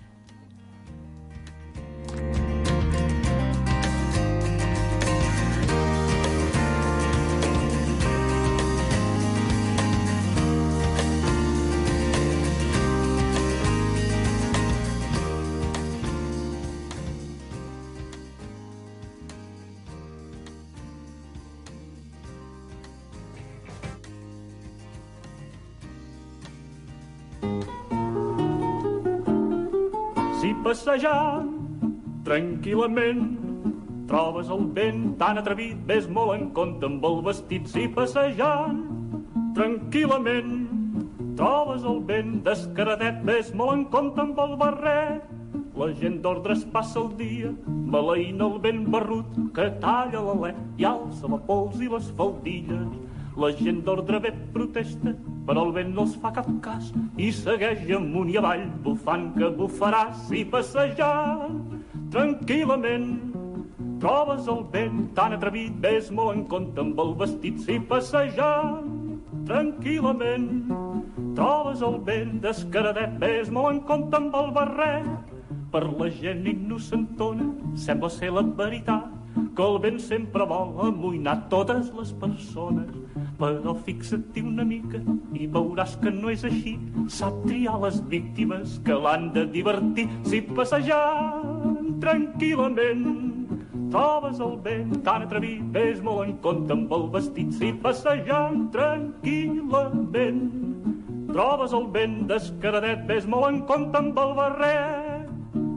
Passejant tranquil·lament trobes el vent tan atrevit, ves molt en compte amb el vestit. Si passejant tranquil·lament trobes el vent descaradet, ves molt en compte amb el barret. La gent d'ordres passa el dia maleint el vent barrut que talla l'alè i alça la pols i les faldilles. La gent d'ordre bé protesta, però el vent no els fa cap cas i segueix amunt i avall, bufant que bufarà. Si passejant tranquil·lament trobes el vent tan atrevit, ves molt en compte amb el vestit. Si passejant tranquil·lament trobes el vent descaradet, ves molt en compte amb el barret. Per la gent innocentona sembla ser la veritat que el vent sempre vol amoïnar totes les persones. Però fixa't-hi una mica i veuràs que no és així. Sap triar les víctimes que l'han de divertir. Si passejant tranquil·lament trobes el vent tan atrevit, ves molt en compte amb el vestit. Si passejant tranquil·lament trobes el vent descaradet, ves molt en compte amb el barret.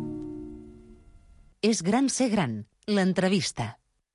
És gran ser gran, l'entrevista.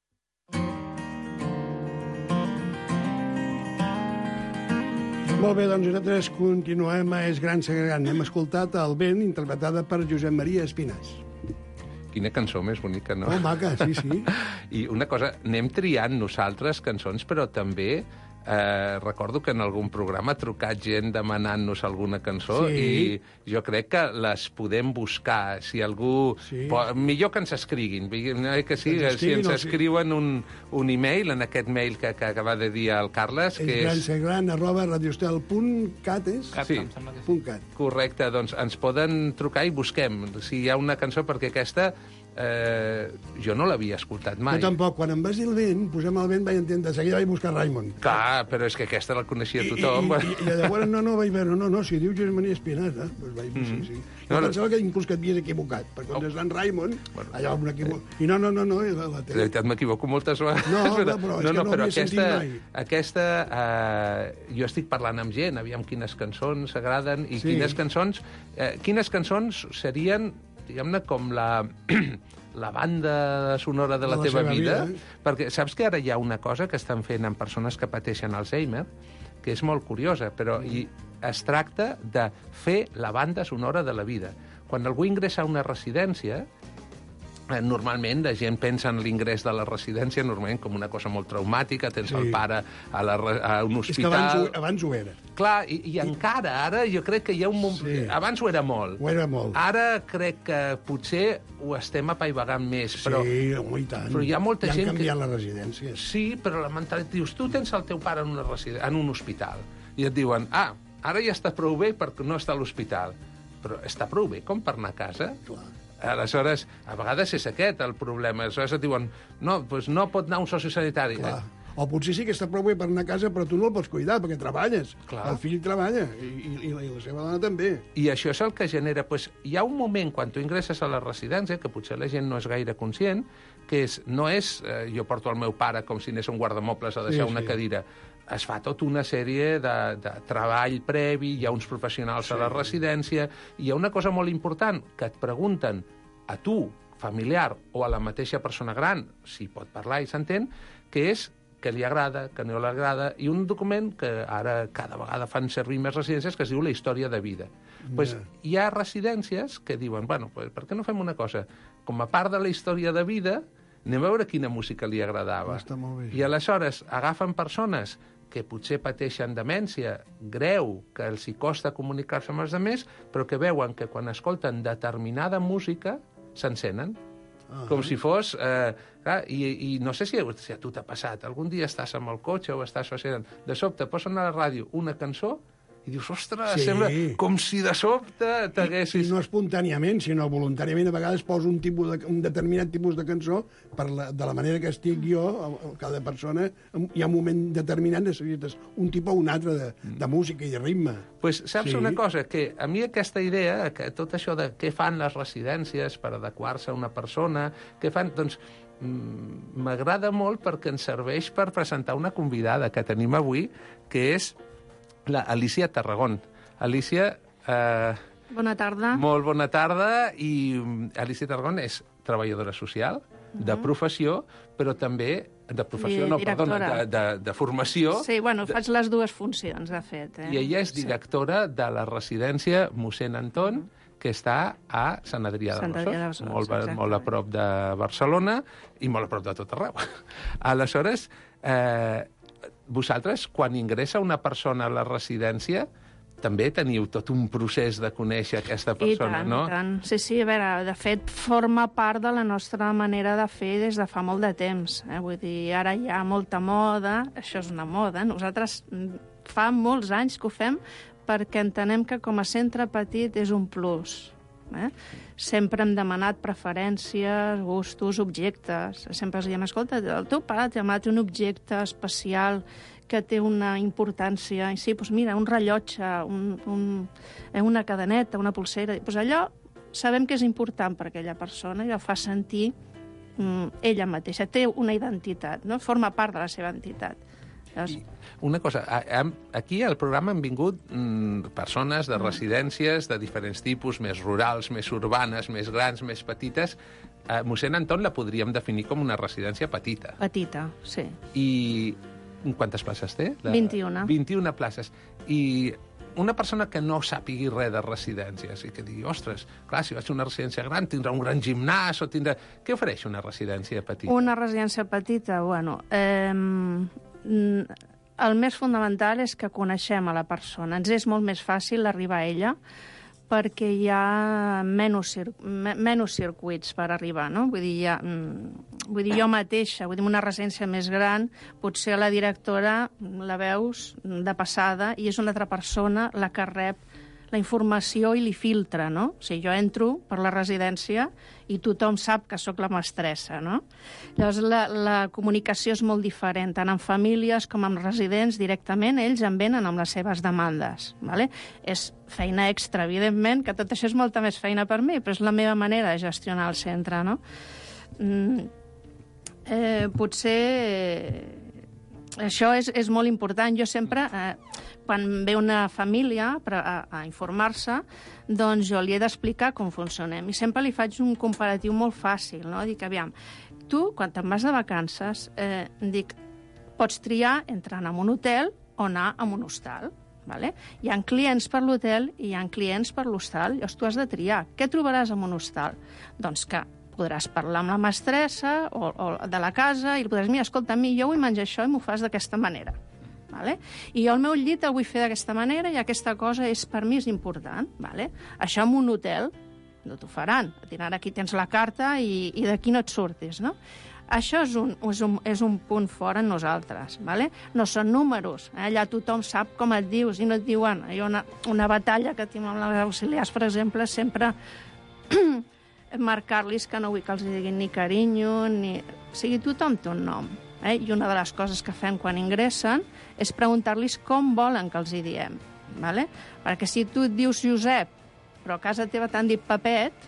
Molt bé, doncs nosaltres continuem a És gran ser gran. Hem escoltat El vent, interpretada per Josep Maria Espinàs. Quina cançó més bonica, no? Oh, maca, sí, sí. I una cosa, anem triant nosaltres cançons, però també eh, recordo que en algun programa ha trucat gent demanant-nos alguna cançó sí. I jo crec que les podem buscar. Si algú... Sí. Pot, millor que ens escriguin. Que sí, que si ens escriuen un, un e-mail, en aquest mail que, que acaba de dir el Carles, que és... és gran arroba radiostel punt cat, és? Sí, punt cat. Correcte, doncs ens poden trucar i busquem si hi ha una cançó, perquè aquesta... Eh, jo no l'havia escoltat mai. Jo tampoc. Quan em vas dir el vent, posem el vent, vaig entendre, de seguida vaig buscar Raimon. Clar, però és que aquesta la coneixia tothom. I, i, i, i llavors no, no, vaig veure, no, no, si diu Josep Maria Espinàs, eh? Pues vaig, mm -hmm. sí, sí. Jo no, pensava no. que inclús que et havies equivocat, perquè quan oh. és en Raimon, bueno, allà un equivoc... I no, no, no, no, la, la té. De veritat, m'equivoco moltes vegades. No, però, però és no, no, que no però havia aquesta, sentit mai. Aquesta, eh, jo estic parlant amb gent, aviam quines cançons agraden i sí. quines cançons... Eh, quines cançons serien, diguem-ne, com la... la banda sonora de la, de la teva vida, vida eh? Perquè saps que ara hi ha una cosa que estan fent amb persones que pateixen Alzheimer, que és molt curiosa, però i es tracta de fer la banda sonora de la vida. Quan algú ingressa a una residència, normalment la gent pensa en l'ingrés de la residència normalment com una cosa molt traumàtica, tens sí. el pare a, la, a un hospital... És que abans ho, abans ho era. Clar, i, i encara ara jo crec que hi ha un moment... Sí. Abans ho era molt. Ho era molt. Ara crec que potser ho estem apaivagant més, però... Sí, home, i tant. Però hi ha molta ja gent han canviat que... les residències. Sí, però la mentalitat... Dius, tu tens el teu pare en, una residència, en un hospital, i et diuen, ah, ara ja està prou bé perquè no està a l'hospital. Però està prou bé com per anar a casa? Clar. Aleshores, a vegades és aquest el problema. Aleshores et diuen, no, doncs no pot anar un sociosanitari. Clar. O potser sí que està prou bé per anar a casa, però tu no el pots cuidar, perquè treballes. Clar. El fill treballa, i, i, i, la, i la seva dona també. I això és el que genera... Pues, hi ha un moment, quan tu ingresses a la residència, que potser la gent no és gaire conscient, que és, no és eh, jo porto el meu pare com si anés a un guardamobles a deixar sí, una sí. cadira. Es fa tota una sèrie de, de treball previ, hi ha uns professionals sí. a la residència, i hi ha una cosa molt important, que et pregunten a tu, familiar, o a la mateixa persona gran, si pot parlar i s'entén, que és que li agrada, que no li agrada, i un document que ara cada vegada fan servir més residències, que es diu la història de vida. Yeah. Pues, hi ha residències que diuen, bueno, pues, per què no fem una cosa? Com a part de la història de vida, anem a veure quina música li agradava. Està molt bé. I aleshores agafen persones que potser pateixen demència greu, que els hi costa comunicar-se amb els altres, però que veuen que quan escolten determinada música s'encenen. Ah, com si fos... Eh, clar, i, I no sé si, si a tu t'ha passat. Algun dia estàs amb el cotxe o estàs passejant. De sobte posen a la ràdio una cançó i dius, ostres, sí. sembla com si de sobte t'haguessis... I, I no espontàniament, sinó voluntàriament, a vegades poso un, tipus de, un determinat tipus de cançó, per la, de la manera que estic jo, cada persona, hi ha un moment determinat, necessites un tipus o un altre de, de música i de ritme. Pues saps sí. una cosa? Que a mi aquesta idea, que tot això de què fan les residències per adequar-se a una persona, què fan, doncs m'agrada molt perquè ens serveix per presentar una convidada que tenim avui, que és la Alicia Tarragón. Alicia... Eh, bona tarda. Molt bona tarda. I Alicia Tarragón és treballadora social, uh-huh. de professió, però també... De professió, no, perdona, de, de, de formació. Sí, bueno, faig les dues funcions, de fet. Eh? I ella és directora sí. de la residència mossèn Anton, uh-huh. que està a Sant Adrià de Besòs, molt, molt a prop de Barcelona i molt a prop de tot arreu. Aleshores, eh, vosaltres, quan ingressa una persona a la residència, també teniu tot un procés de conèixer aquesta persona, I tant, no? I tant, sí, sí, a veure, de fet, forma part de la nostra manera de fer des de fa molt de temps. Eh? Vull dir, ara hi ha molta moda, això és una moda, nosaltres fa molts anys que ho fem perquè entenem que com a centre petit és un plus. Eh? Sempre hem demanat preferències, gustos, objectes. Sempre els diem, escolta, el teu pare t'ha demanat un objecte especial que té una importància. I sí, doncs mira, un rellotge, un, un, una cadeneta, una pulsera. Doncs allò sabem que és important per aquella persona i el fa sentir mm, ella mateixa. Té una identitat, no? Forma part de la seva entitat. I una cosa, aquí al programa han vingut mm, persones de residències de diferents tipus, més rurals, més urbanes, més grans, més petites. Eh, mossèn Anton la podríem definir com una residència petita. Petita, sí. I quantes places té? La... vint-i-una. vint-i-una places. I una persona que no sàpigui res de residències i que digui, ostres, clar, si vaig a una residència gran tindrà un gran gimnàs o tindrà... Què ofereix una residència petita? Una residència petita, bueno... Eh... El més fundamental és que coneixem a la persona. Ens és molt més fàcil arribar a ella perquè hi ha menys, cir menys circuits per arribar, no? Vull dir, ha, vull dir, jo mateixa, vull dir, una residència més gran, potser la directora la veus de passada i és una altra persona la que rep la informació i li filtra, no? O sigui, jo entro per la residència i tothom sap que sóc la mestressa, no? Llavors, la, la comunicació és molt diferent, tant amb famílies com amb residents, directament, ells en venen amb les seves demandes, vale? És feina extra, evidentment, que tot això és molta més feina per mi, però és la meva manera de gestionar el centre, no? Mm, eh, potser... Eh, això és, és molt important. Jo sempre, eh, quan ve una família a, a informar-se, doncs jo li he d'explicar com funcionem. I sempre li faig un comparatiu molt fàcil, no? Dic, aviam, tu, quan te'n vas de vacances, eh, dic, pots triar entre anar a un hotel o anar a un hostal. Vale? Hi ha clients per l'hotel i hi ha clients per l'hostal. Llavors tu has de triar. Què trobaràs en un hostal? Doncs que podràs parlar amb la mestressa o, o de la casa i li podràs dir, mira, escolta, a mi jo vull menjar això i m'ho fas d'aquesta manera. Vale? I jo el meu llit el vull fer d'aquesta manera i aquesta cosa és, per mi és important. Vale? Això en un hotel no t'ho faran. Diran, aquí tens la carta i, i d'aquí no et surtis. No? Això és un, és un, és un punt fort en nosaltres, ¿vale? No són números, eh? Allà tothom sap com et dius i no et diuen. Hi ha una, una batalla que tinc amb les auxiliars, per exemple, sempre marcar-los que no vull que els diguin ni carinyo, ni... O sigui, tothom té un nom. Eh? I una de les coses que fem quan ingressen és preguntar-los com volen que els hi diem, ¿vale? Perquè si tu et dius Josep, però a casa teva t'han dit Pepet,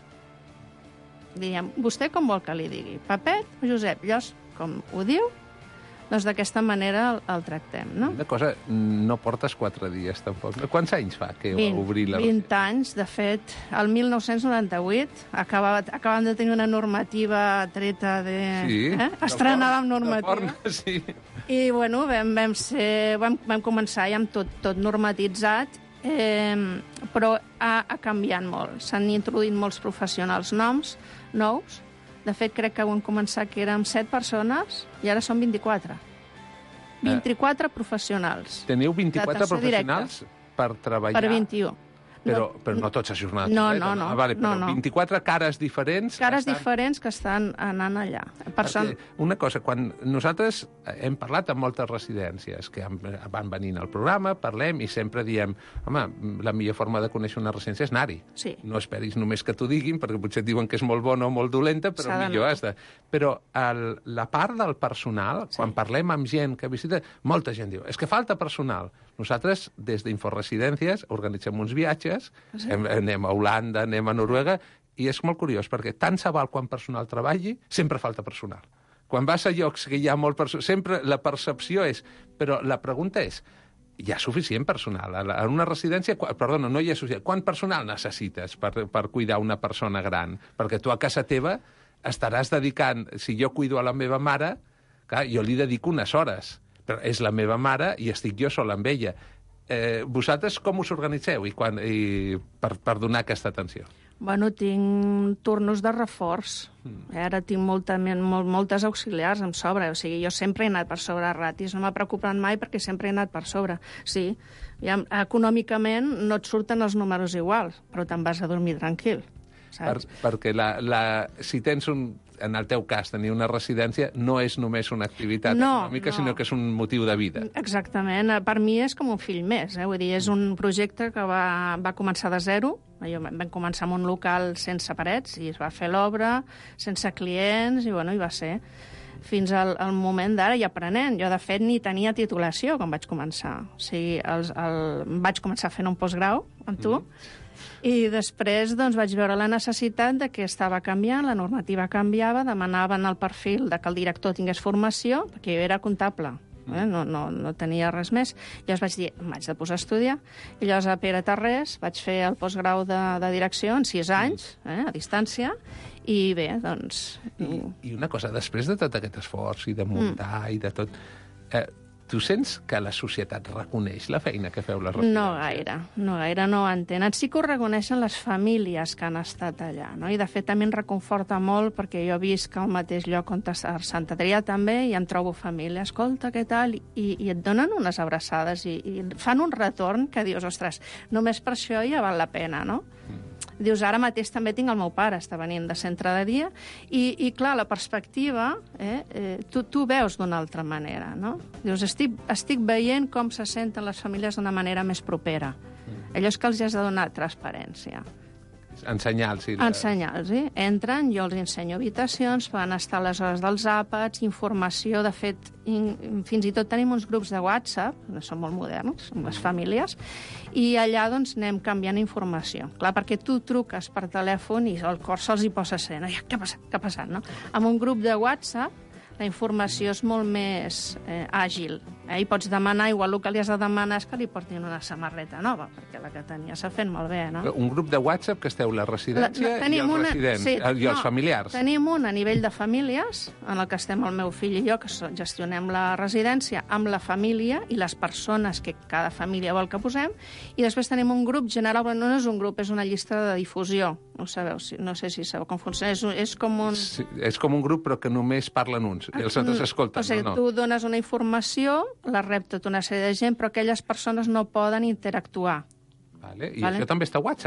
diríem, vostè com vol que li digui? Pepet o Josep? Llavors, com ho diu, doncs d'aquesta manera el, el tractem, no? Una cosa, no portes quatre dies, tampoc. Quants anys fa que vint, obrir la... vint anys, de fet, el mil nou-cents noranta-vuit acabat, acabàvem de tenir una normativa treta de... Sí, eh? Estrenada amb normativa. Porno, sí. I, bueno, vam, vam, ser, vam, vam començar ja amb tot, tot normatitzat, eh, però ha, ha canviat molt. S'han introduït molts professionals noms, nous. De fet, crec que ho hem començat que érem set persones i ara són vint-i-quatre. vint-i-quatre eh, professionals. Teniu vint-i-quatre professionals directa. Per treballar... Per vint-i-u. Però, no, però no tots a jornada. No, eh? no, no. Ah, vale, però no, no. vint-i-quatre cares diferents... Cares estan... diferents que estan anant allà. Person... Una cosa, quan nosaltres hem parlat amb moltes residències que van venint al programa, parlem i sempre diem, home, la millor forma de conèixer una residència és anar-hi. Sí. No esperis només que t'ho diguin, perquè potser et diuen que és molt bona o molt dolenta, però millor has de... Però el, la part del personal, sí. Quan parlem amb gent que visita, molta gent diu, és que falta personal. Nosaltres, des d'Inforesidències, organitzem uns viatges, sí. Anem a Holanda, anem a Noruega, i és molt curiós, perquè tant se val quan personal treballi, sempre falta personal. Quan vas a llocs que hi ha molt personal, sempre la percepció és... Però la pregunta és, hi ha suficient personal? En una residència, perdona, no hi ha suficient. Quant personal necessites per, per cuidar una persona gran? Perquè tu a casa teva estaràs dedicant... Si jo cuido a la meva mare, clar, jo li dedico unes hores, però és la meva mare i estic jo sola amb ella. Eh, vosaltres com us organitzeu i quan, i per, per donar aquesta atenció? Bueno, tinc turnos de reforç. Mm. Ara tinc molta, molt, moltes auxiliars em sobra. O sigui, jo sempre he anat per sobre ratis. No m'ha preocupat mai perquè sempre he anat per sobre. Sí, ja, econòmicament no et surten els números iguals, però te'n vas a dormir tranquil. Saps? Per, perquè la, la, si tens un... En el teu cas, tenir una residència no és només una activitat no, econòmica, no. sinó que és un motiu de vida. Exactament. Per mi és com un fill més. Eh? Vull dir, és un projecte que va, va començar de zero. Jo vam començar amb un local sense parets i es va fer l'obra, sense clients, i, bueno, i va ser fins al, al moment d'ara i aprenent. Jo, de fet, ni tenia titulació quan vaig començar. O sigui, els, el, vaig començar fent un postgrau amb tu, mm. I després doncs, vaig veure la necessitat de que estava canviant, la normativa canviava, demanaven el perfil de que el director tingués formació, perquè jo era comptable, eh? no, no, no tenia res més. Llavors vaig dir, m'haig de posar a estudiar. I llavors a Pere Tarrés vaig fer el postgrau de, de direcció en sis anys, eh? A distància, i bé, doncs... I, I una cosa, després de tot aquest esforç i de muntar mm. i de tot... Eh, Tu sents que la societat reconeix la feina que feu les residències? No gaire, no gaire, no ho entenen. Sí que ho reconeixen les famílies que han estat allà, no? I de fet també em reconforta molt perquè jo visc al mateix lloc on a Sant Adrià també i em trobo família, escolta, què tal? I, i et donen unes abraçades i, i fan un retorn que dius, ostres, només per això ja val la pena, no? Mm. Dius, ara mateix també tinc el meu pare, està venint de centre de dia, i, i clar, la perspectiva, eh, eh, tu, tu veus d'una altra manera, no? Dius, estic, estic veient com se senten les famílies d'una manera més propera. Mm. Allò és que els has de donar transparència. Ensenyar-los. La... Ensenyar-los, eh? Entren, jo els ensenyo habitacions, van estar a les hores dels àpats, informació, de fet, in, fins i tot tenim uns grups de WhatsApp, que són molt moderns, amb les famílies, i allà doncs anem canviant informació. Clar, perquè tu truques per telèfon i el cor se'ls hi posa sent. Què ha passat? Què ha passat, no? Amb un grup de WhatsApp la informació és molt més eh, àgil. Eh? I pots demanar, igual el que li has de demanar és que li portin una samarreta nova, perquè la que tenia s'ha fet molt bé, no? Un grup de WhatsApp que esteu la residència la, i els una, residents, sí, i els no, familiars. Tenim un a nivell de famílies, en el que estem el meu fill i jo, que gestionem la residència amb la família i les persones que cada família vol que posem, i després tenim un grup general, però no és un grup, és una llista de difusió. No sabeu, no sé si sabeu com funciona. És, és com un... Sí, és com un grup, però que només parlen uns, i els altres escolten. O sigui, no, no. Tu dones una informació, la rep tota una sèrie de gent, però aquelles persones no poden interactuar. Vale. I vale? això també està a WhatsApp?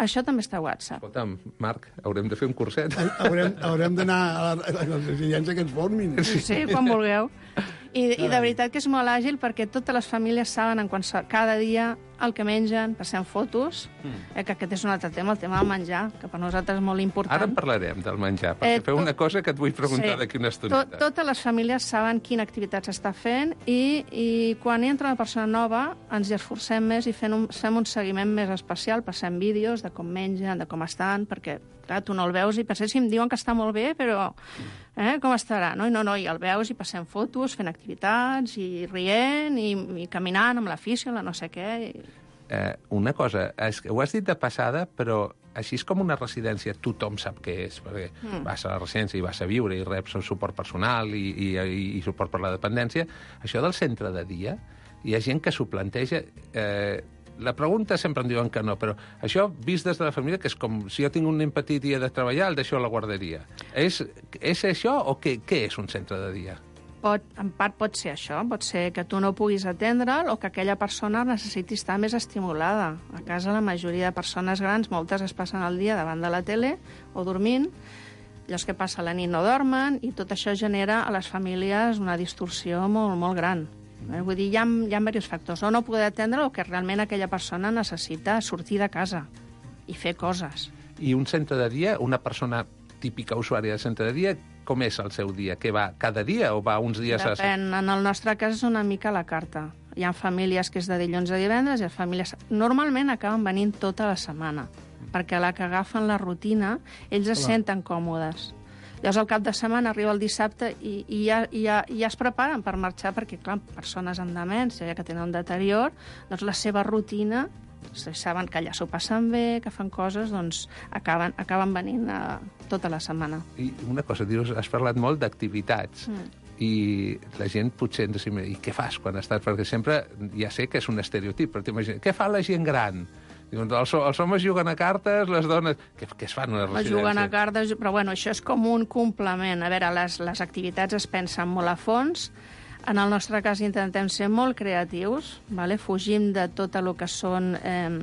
Això també està a WhatsApp. Escolta'm, Marc, haurem de fer un curset. Haurem, haurem d'anar a, la, a les residències que ens formin. Sí, sí, quan vulgueu. I, I de veritat que és molt àgil perquè totes les famílies saben en quan cada dia el que mengen, passem fotos, mm. eh, que aquest és un altre tema, el tema del menjar, que per nosaltres és molt important. Ara en parlarem del menjar, perquè eh, feu una cosa que et vull preguntar sí, d'aquí una estoneta. To, totes les famílies saben quina activitat s'està fent i, i quan entra una persona nova ens hi esforcem més i fem un, fem un seguiment més especial, passem vídeos de com mengen, de com estan, perquè clar, tu no el veus i penses, si em diuen que està molt bé, però eh, com estarà? No? I no, no, i el veus i passem fotos, fent activitats, i rient, i, i caminant amb la física, la no sé què. I... Eh, una cosa, és que ho has dit de passada, però així és com una residència, tothom sap què és, perquè mm. vas a la residència i vas a viure i reps el suport personal i, i, i, i suport per la dependència. Això del centre de dia, hi ha gent que s'ho planteja... Eh, la pregunta sempre em diuen que no, però això, vist des de la família, que és com si jo tinc un nen petit i he de treballar, el deixo a la guarderia. És, és això o què, què és un centre de dia? Pot, en part pot ser això, pot ser que tu no puguis atendre'l o que aquella persona necessiti estar més estimulada. A casa la majoria de persones grans, moltes es passen el dia davant de la tele o dormint, llavors que passa la nit no dormen i tot això genera a les famílies una distorsió molt, molt gran. Eh? Vull dir, hi ha, hi ha diversos factors. O no poder atendre o que realment aquella persona necessita sortir de casa i fer coses. I un centre de dia, una persona típica usuària de centre de dia, com és el seu dia? Què va cada dia o va uns dies... Depèn. A... En el nostre cas és una mica a la carta. Hi ha famílies que és de dilluns a divendres i les famílies normalment acaben venint tota la setmana, perquè a la que agafen la rutina ells es Hola. senten còmodes. Llavors, al cap de setmana arriba el dissabte i, i, ja, i ja, ja es preparen per marxar perquè, clar, persones amb demència, ja que tenen un deterior, doncs la seva rutina, si saben que allà s'ho passen bé, que fan coses, doncs acaben, acaben venint uh, tota la setmana. I una cosa, dius, has parlat molt d'activitats. Mm. I la gent potser ens diu, i què fas quan estàs? Perquè sempre, ja sé que és un estereotip, però t'imagines, què fa la gent gran? Diuen, els, els homes juguen a cartes, les dones... Què, què es fan a una residència? Juguen a cartes, però bueno, això és com un complement. A veure, les, les activitats es pensen molt a fons. En el nostre cas intentem ser molt creatius, vale? Fugim de tot el que són eh,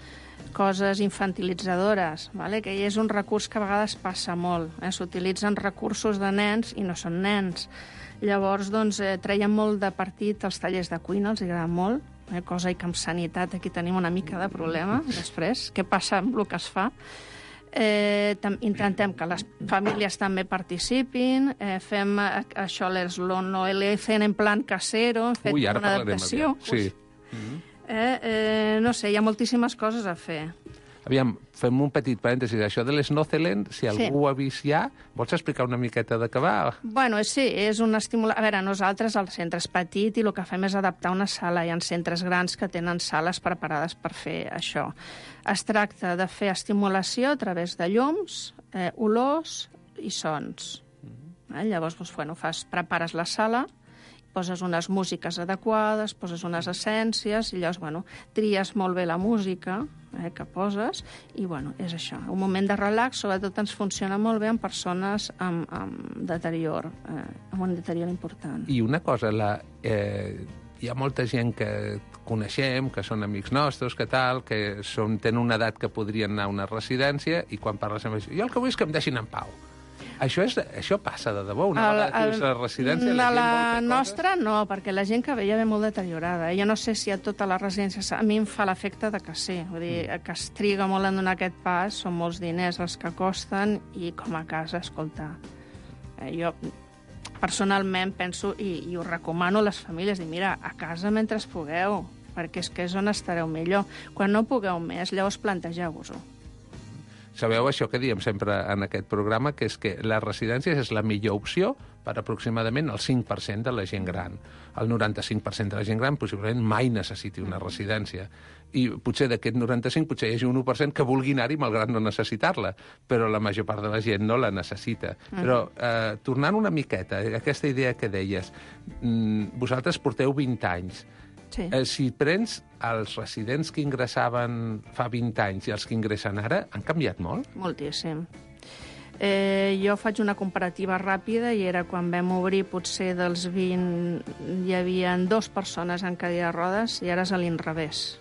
coses infantilitzadores, vale? Que és un recurs que a vegades passa molt. Eh? S'utilitzen recursos de nens i no són nens. Llavors, doncs, eh, treien molt de partit els tallers de cuina, els agrada molt, eh, cosa que amb sanitat aquí tenim una mica de problema després. Què passa amb el que es fa? Eh, intentem que les famílies també participin, eh, fem això, l'L C N en plan casero, hem fet Ui, ara una adaptació. Sí. Eh, eh, no sé, hi ha moltíssimes coses a fer. Aviam, fem un petit parèntesi. Això de l'Snozelen, si algú sí. ho ha vist ja, vols explicar una miqueta de què va? Bueno, sí, és un estímul... A veure, nosaltres, el centre és petit i el que fem és adaptar una sala. Hi ha centres grans que tenen sales preparades per fer això. Es tracta de fer estimulació a través de llums, eh, olors i sons. Mm-hmm. eh? Llavors, doncs, bueno, fas, prepares la sala, poses unes músiques adequades, poses unes essències, i llavors, bueno, tries molt bé la música eh, que poses, i, bueno, és això. Un moment de relax, sobretot ens funciona molt bé amb persones amb, amb deterior, eh, amb un deterior important. I una cosa, la, eh, hi ha molta gent que coneixem, que són amics nostres, que tal, que són, tenen una edat que podrien anar a una residència, i quan parles amb això, jo el que vull és que em deixin en pau. Això, és, això passa de debò? Una el, vegada que a la residència la, la gent vol nostra no, perquè la gent que ve ja ve molt deteriorada. Jo no sé si a tota la residència... A mi em fa l'efecte de que sí. Vull dir, que es triga molt en donar aquest pas, són molts diners els que costen, i com a casa, escolta, eh, jo personalment penso, i, i ho recomano a les famílies, dir, mira, a casa mentre pugueu, perquè és que és on estareu millor. Quan no pugueu més, llavors plantegeu-vos-ho. Sabeu això que diem sempre en aquest programa, que és que les residències és la millor opció per aproximadament el cinc per cent de la gent gran. El noranta-cinc per cent de la gent gran possiblement mai necessiti una residència. I potser d'aquest noranta-cinc potser hi hagi un u per cent que vulgui anar-hi malgrat no necessitar-la, però la major part de la gent no la necessita. Uh-huh. Però eh, tornant una miqueta a aquesta idea que deies, vosaltres porteu vint anys. Sí. Eh, si prens els residents que ingressaven fa vint anys i els que ingressen ara, han canviat molt? Moltíssim. Eh, jo faig una comparativa ràpida i era quan vam obrir potser dels vint hi havia dues persones en cadira de rodes i ara és a l'inrevés.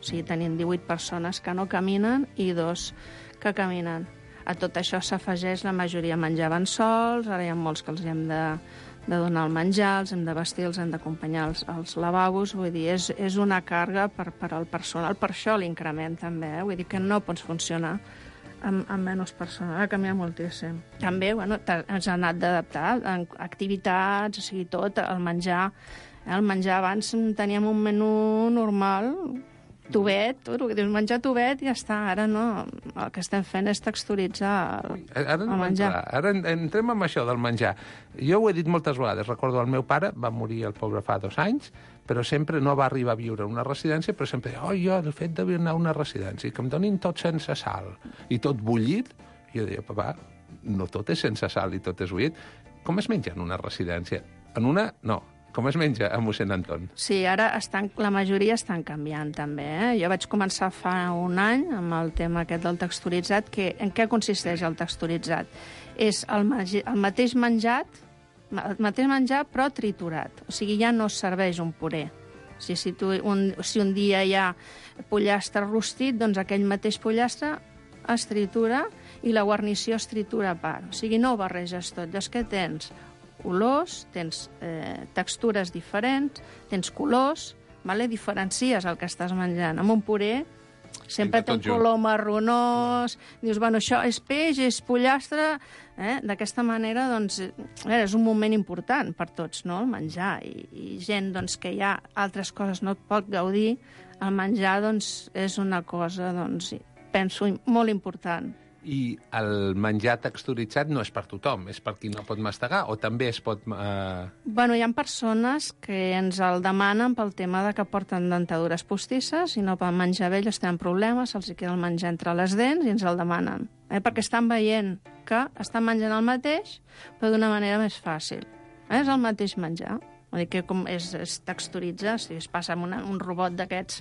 O sigui, tenim divuit persones que no caminen i dos que caminen. A tot això s'afegeix, la majoria menjaven sols, ara hi ha molts que els hem de, de donar el menjar, els hem de vestir, els hem d'acompanyar als, als lavabos, vull dir, és, és una càrrega per, per al personal, per això l'increment també, eh? Vull dir que no pots funcionar amb, amb menys personal, ha canviat moltíssim. També, bueno, ens ha anat d'adaptar, activitats, o sigui, tot, el menjar, eh? El menjar abans teníem un menú normal, tubet, tot el que dius, menjar tubet i ja està. Ara no, el que estem fent és texturitzar el, ara el menjar. Ara entrem amb això del menjar. Jo ho he dit moltes vegades, recordo el meu pare, va morir el pobre fa dos anys, però sempre no va arribar a viure en una residència, però sempre deia, oh, jo, el fet d'anar a una residència, que em donin tot sense sal i tot bullit, jo deia, papà, no tot és sense sal i tot és bullit. Com es menja en una residència? En una, no. Com es menja a mossèn Anton? Sí, ara estan, la majoria estan canviant també. Eh? Jo vaig començar fa un any amb el tema aquest del texturitzat. Que, en què consisteix el texturitzat? És el, el mateix menjat, el mateix menjar però triturat. O sigui, ja no serveix un puré. O sigui, si, tu, un, si un dia hi ha pollastre rostit, doncs aquell mateix pollastre es tritura i la guarnició es tritura a part. O sigui, no ho barreges tot. Llavors, què tens? Olors, tens eh, textures diferents, tens colors, vale? Diferencies el que estàs menjant. Amb un puré sempre té un color marronós, dius, bueno, això és peix, és pollastre, eh? D'aquesta manera, doncs, eh, és un moment important per tots, no?, el menjar, i, i gent, doncs, que hi ha altres coses no et pot gaudir, el menjar, doncs, és una cosa, doncs, penso, molt important. I el menjar texturitzat no és per tothom, és per qui no pot mastegar, o també es pot... Eh... Bueno, hi ha persones que ens el demanen pel tema de que porten dentadures postisses i no poden menjar bé, ells tenen problemes, se'ls queda el menjar entre les dents i ens el demanen. Eh? Perquè estan veient que estan menjant el mateix, però d'una manera més fàcil. Eh? És el mateix menjar. Vull dir que com es, es texturitza, si es passa amb una, un robot d'aquests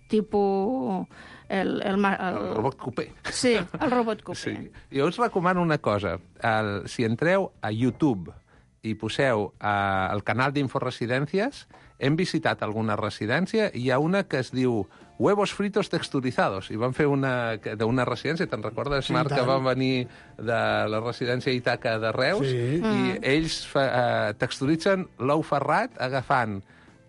tipus... El, el, el... el robot coupé. Sí, el robot coupé. Sí. Jo us recomano una cosa. El, si entreu a YouTube i poseu uh, el canal d'Inforesidències, hem visitat alguna residència i hi ha una que es diu Huevos fritos texturizados. I van fer una d'una residència, te'n recordes, Marc, sí, que van venir de la residència Ítaca de Reus? Sí. I mm. ells fa, uh, texturitzen l'ou ferrat agafant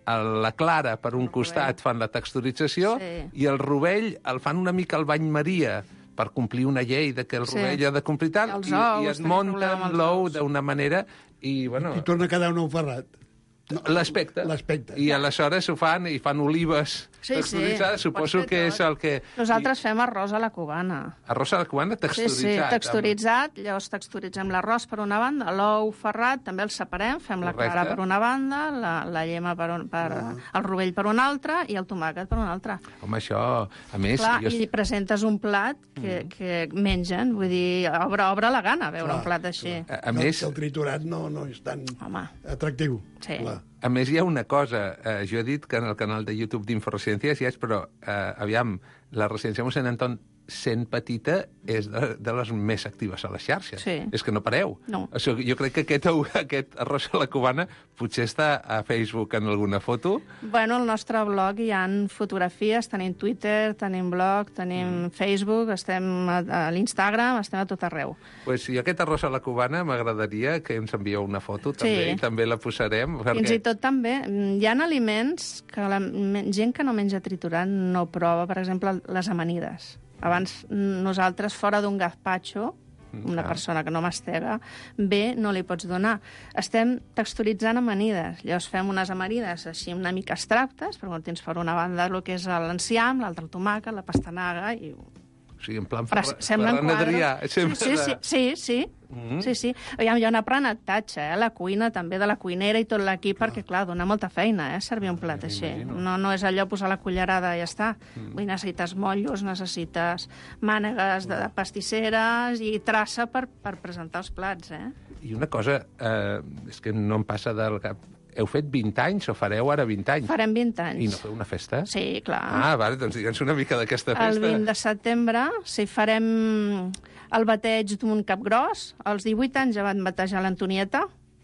la clara per un costat fan la texturització, sí, i el rovell el fan una mica al bany Maria per complir una llei de que el rovell sí. ha de complir tal, i, ous, i et munten l'ou d'una manera i, bueno... I torna a quedar un ou ferrat. No, l'aspecte. L'aspecte. I aleshores ho fan i fan olives sí, texturitzades. Sí. Suposo que és el que... Nosaltres fem arròs a la cubana. Arròs a la cubana texturitzat. Sí, sí, texturitzat. Llavors texturitzem l'arròs per una banda, l'ou ferrat també el separem, fem Correcte. La clara per una banda, la, la llema per, un, per ah. el rovell per una altra i el tomàquet per una altra. Home, això, a més... Clar, jo... i presentes un plat que, mm. que mengen, vull dir, obre, obre la gana veure clar, un plat així. A, a més... El triturat no, no és tan Home. Atractiu. Sí. Clar. A més, hi ha una cosa, eh, jo he dit que en el canal de YouTube d'Inforesidències hi és, però, eh, aviam, la residència mossèn Anton, sent petita, és de, de les més actives a les xarxes. Sí. És que no pareu. No. O sigui, jo crec que aquest, aquest arròs a la cubana potser està a Facebook en alguna foto. Bueno, al nostre blog hi ha fotografies, tenim Twitter, tenim blog, tenim mm. Facebook, estem a, a l'Instagram, estem a tot arreu. Pues, i aquest arròs a la cubana m'agradaria que ens envieu una foto, també, sí. també la posarem. Perquè... Fins i tot també, hi ha aliments que la gent que no menja triturat no prova, per exemple, les amanides. Abans, nosaltres, fora d'un gazpacho, una ah. persona que no mastega, bé, no li pots donar. Estem texturitzant amanides. Llavors fem unes amanides així una mica abstractes, perquè tens per una banda el que és l'enciam, l'altra el tomàquet, la pastanaga i... O sigui, en plan Ferran Adrià. Sí, sí, sí, sí, sí. Mm-hmm. sí, sí. Hi ha, hi ha un aprenentatge, eh? La cuina també de la cuinera i tot l'equip, perquè, clar, dona molta feina, eh? Servir un plat així. No, no és allò posar la cullerada i ja està. Mm. Vull, necessites motllos, necessites mànegues de, de pastisseres i traça per, per presentar els plats, eh? I una cosa, eh, és que no em passa del cap... Heu fet vint anys o fareu ara vint anys? Farem vint anys. I no feu una festa? Sí, clar. Ah, vale, doncs digue'ns una mica d'aquesta festa. El vint de setembre, sí, farem el bateig d'un capgròs. Als divuit anys ja van batejar l'Antonieta,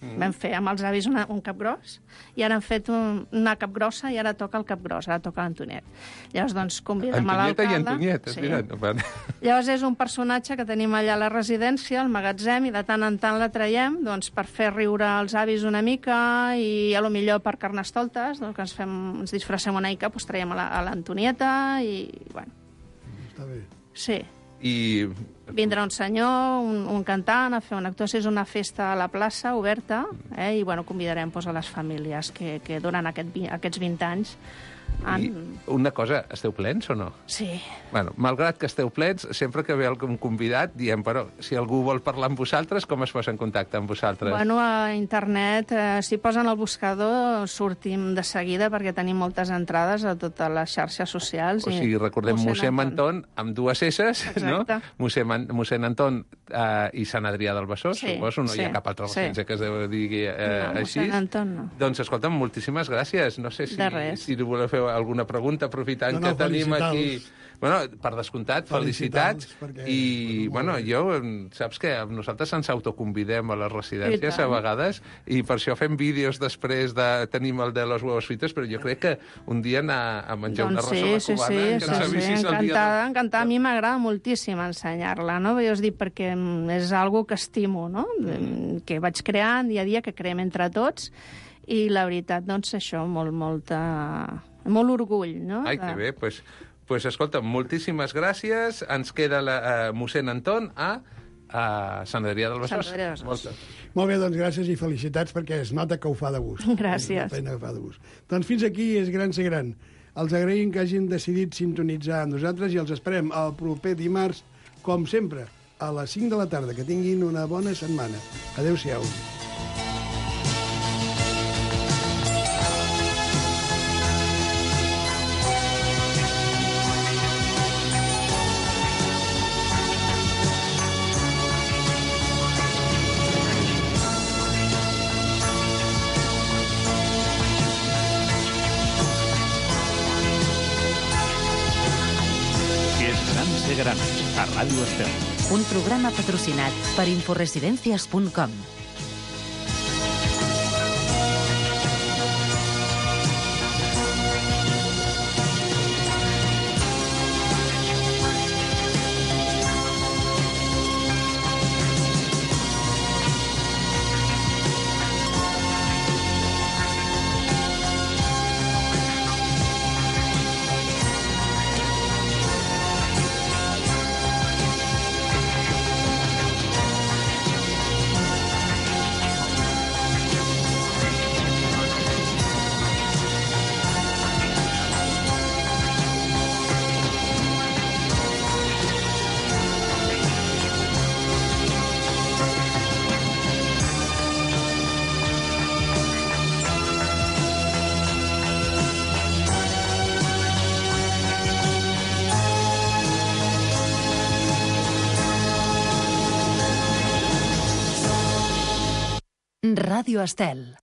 Mm. Vam fer amb els avis una, un capgròs, i ara han fet un, una capgrossa, i ara toca el capgròs, ara toca l'Antoniet. Llavors, doncs, convidem a l'alcalde... Antonieta i Antoniet, sí. Mira. Llavors, és un personatge que tenim allà a la residència, al magatzem, i de tant en tant la traiem, doncs, per fer riure els avis una mica, i a lo millor per Carnestoltes, doncs, que ens, fem, ens disfressem una mica, doncs traiem a l'Antonieta, i, bueno... Està bé. Sí. I... Vindrà un senyor, un, un cantant, a fer una actuació, és una festa a la plaça, oberta, eh, i bueno, convidarem pues, a les famílies que, que durant aquest, aquests vint anys han... I una cosa, esteu plens o no? Sí. Bueno, malgrat que esteu plens, sempre que ve algun convidat, diem, però si algú vol parlar amb vosaltres, com es posa en contacte amb vosaltres? Bueno, a internet, eh, si posen el buscador, sortim de seguida, perquè tenim moltes entrades a totes les xarxes socials. O sigui, recordem mossèn Anton, amb dues esses, no? Mossèn, mossèn Anton eh, i Sant Adrià del Besòs, sí, suposo, no sí, hi ha cap altra referència sí. que es deu dir eh, no, així. Mossèn Anton no. Doncs, escolta'm, moltíssimes gràcies. No sé si, si voleu fer alguna pregunta, aprofitant no, no, que tenim aquí... Bueno, per descomptat, felicitats. felicitats I, bueno, jo, saps que nosaltres ens autoconvidem a les residències a vegades, i per això fem vídeos després de... Tenim el de los huevos fritos, però jo crec que un dia anar a menjar doncs una sí, rosola sí, cubana... Sí, que sí, sí, sí. Encantada, encantada. A mi m'agrada moltíssim ensenyar-la, no? Jo us dic perquè és algo que estimo, no? Que vaig creant dia a dia, que creem entre tots, i la veritat, doncs, això, molt, molta... molt orgull, no? Ai, que bé, doncs... Pues... Pues, escolta, moltíssimes gràcies. Ens queda la, uh, mossèn Anton a, a Sant Adrià del Besòs. Sant Adrià del Besòs. Molt bé, doncs gràcies i felicitats, perquè es nota que ho fa de gust. Gràcies. És una feina que fa de gust. Doncs fins aquí és Gran ser gran. Els agraïm que hagin decidit sintonitzar amb nosaltres i els esperem el proper dimarts, com sempre, a les cinc de la tarda. Que tinguin una bona setmana. Adéu-siau. Gran, a Ràdio Estel. Un programa patrocinat per inforesidencias punt com. Ràdio Estel.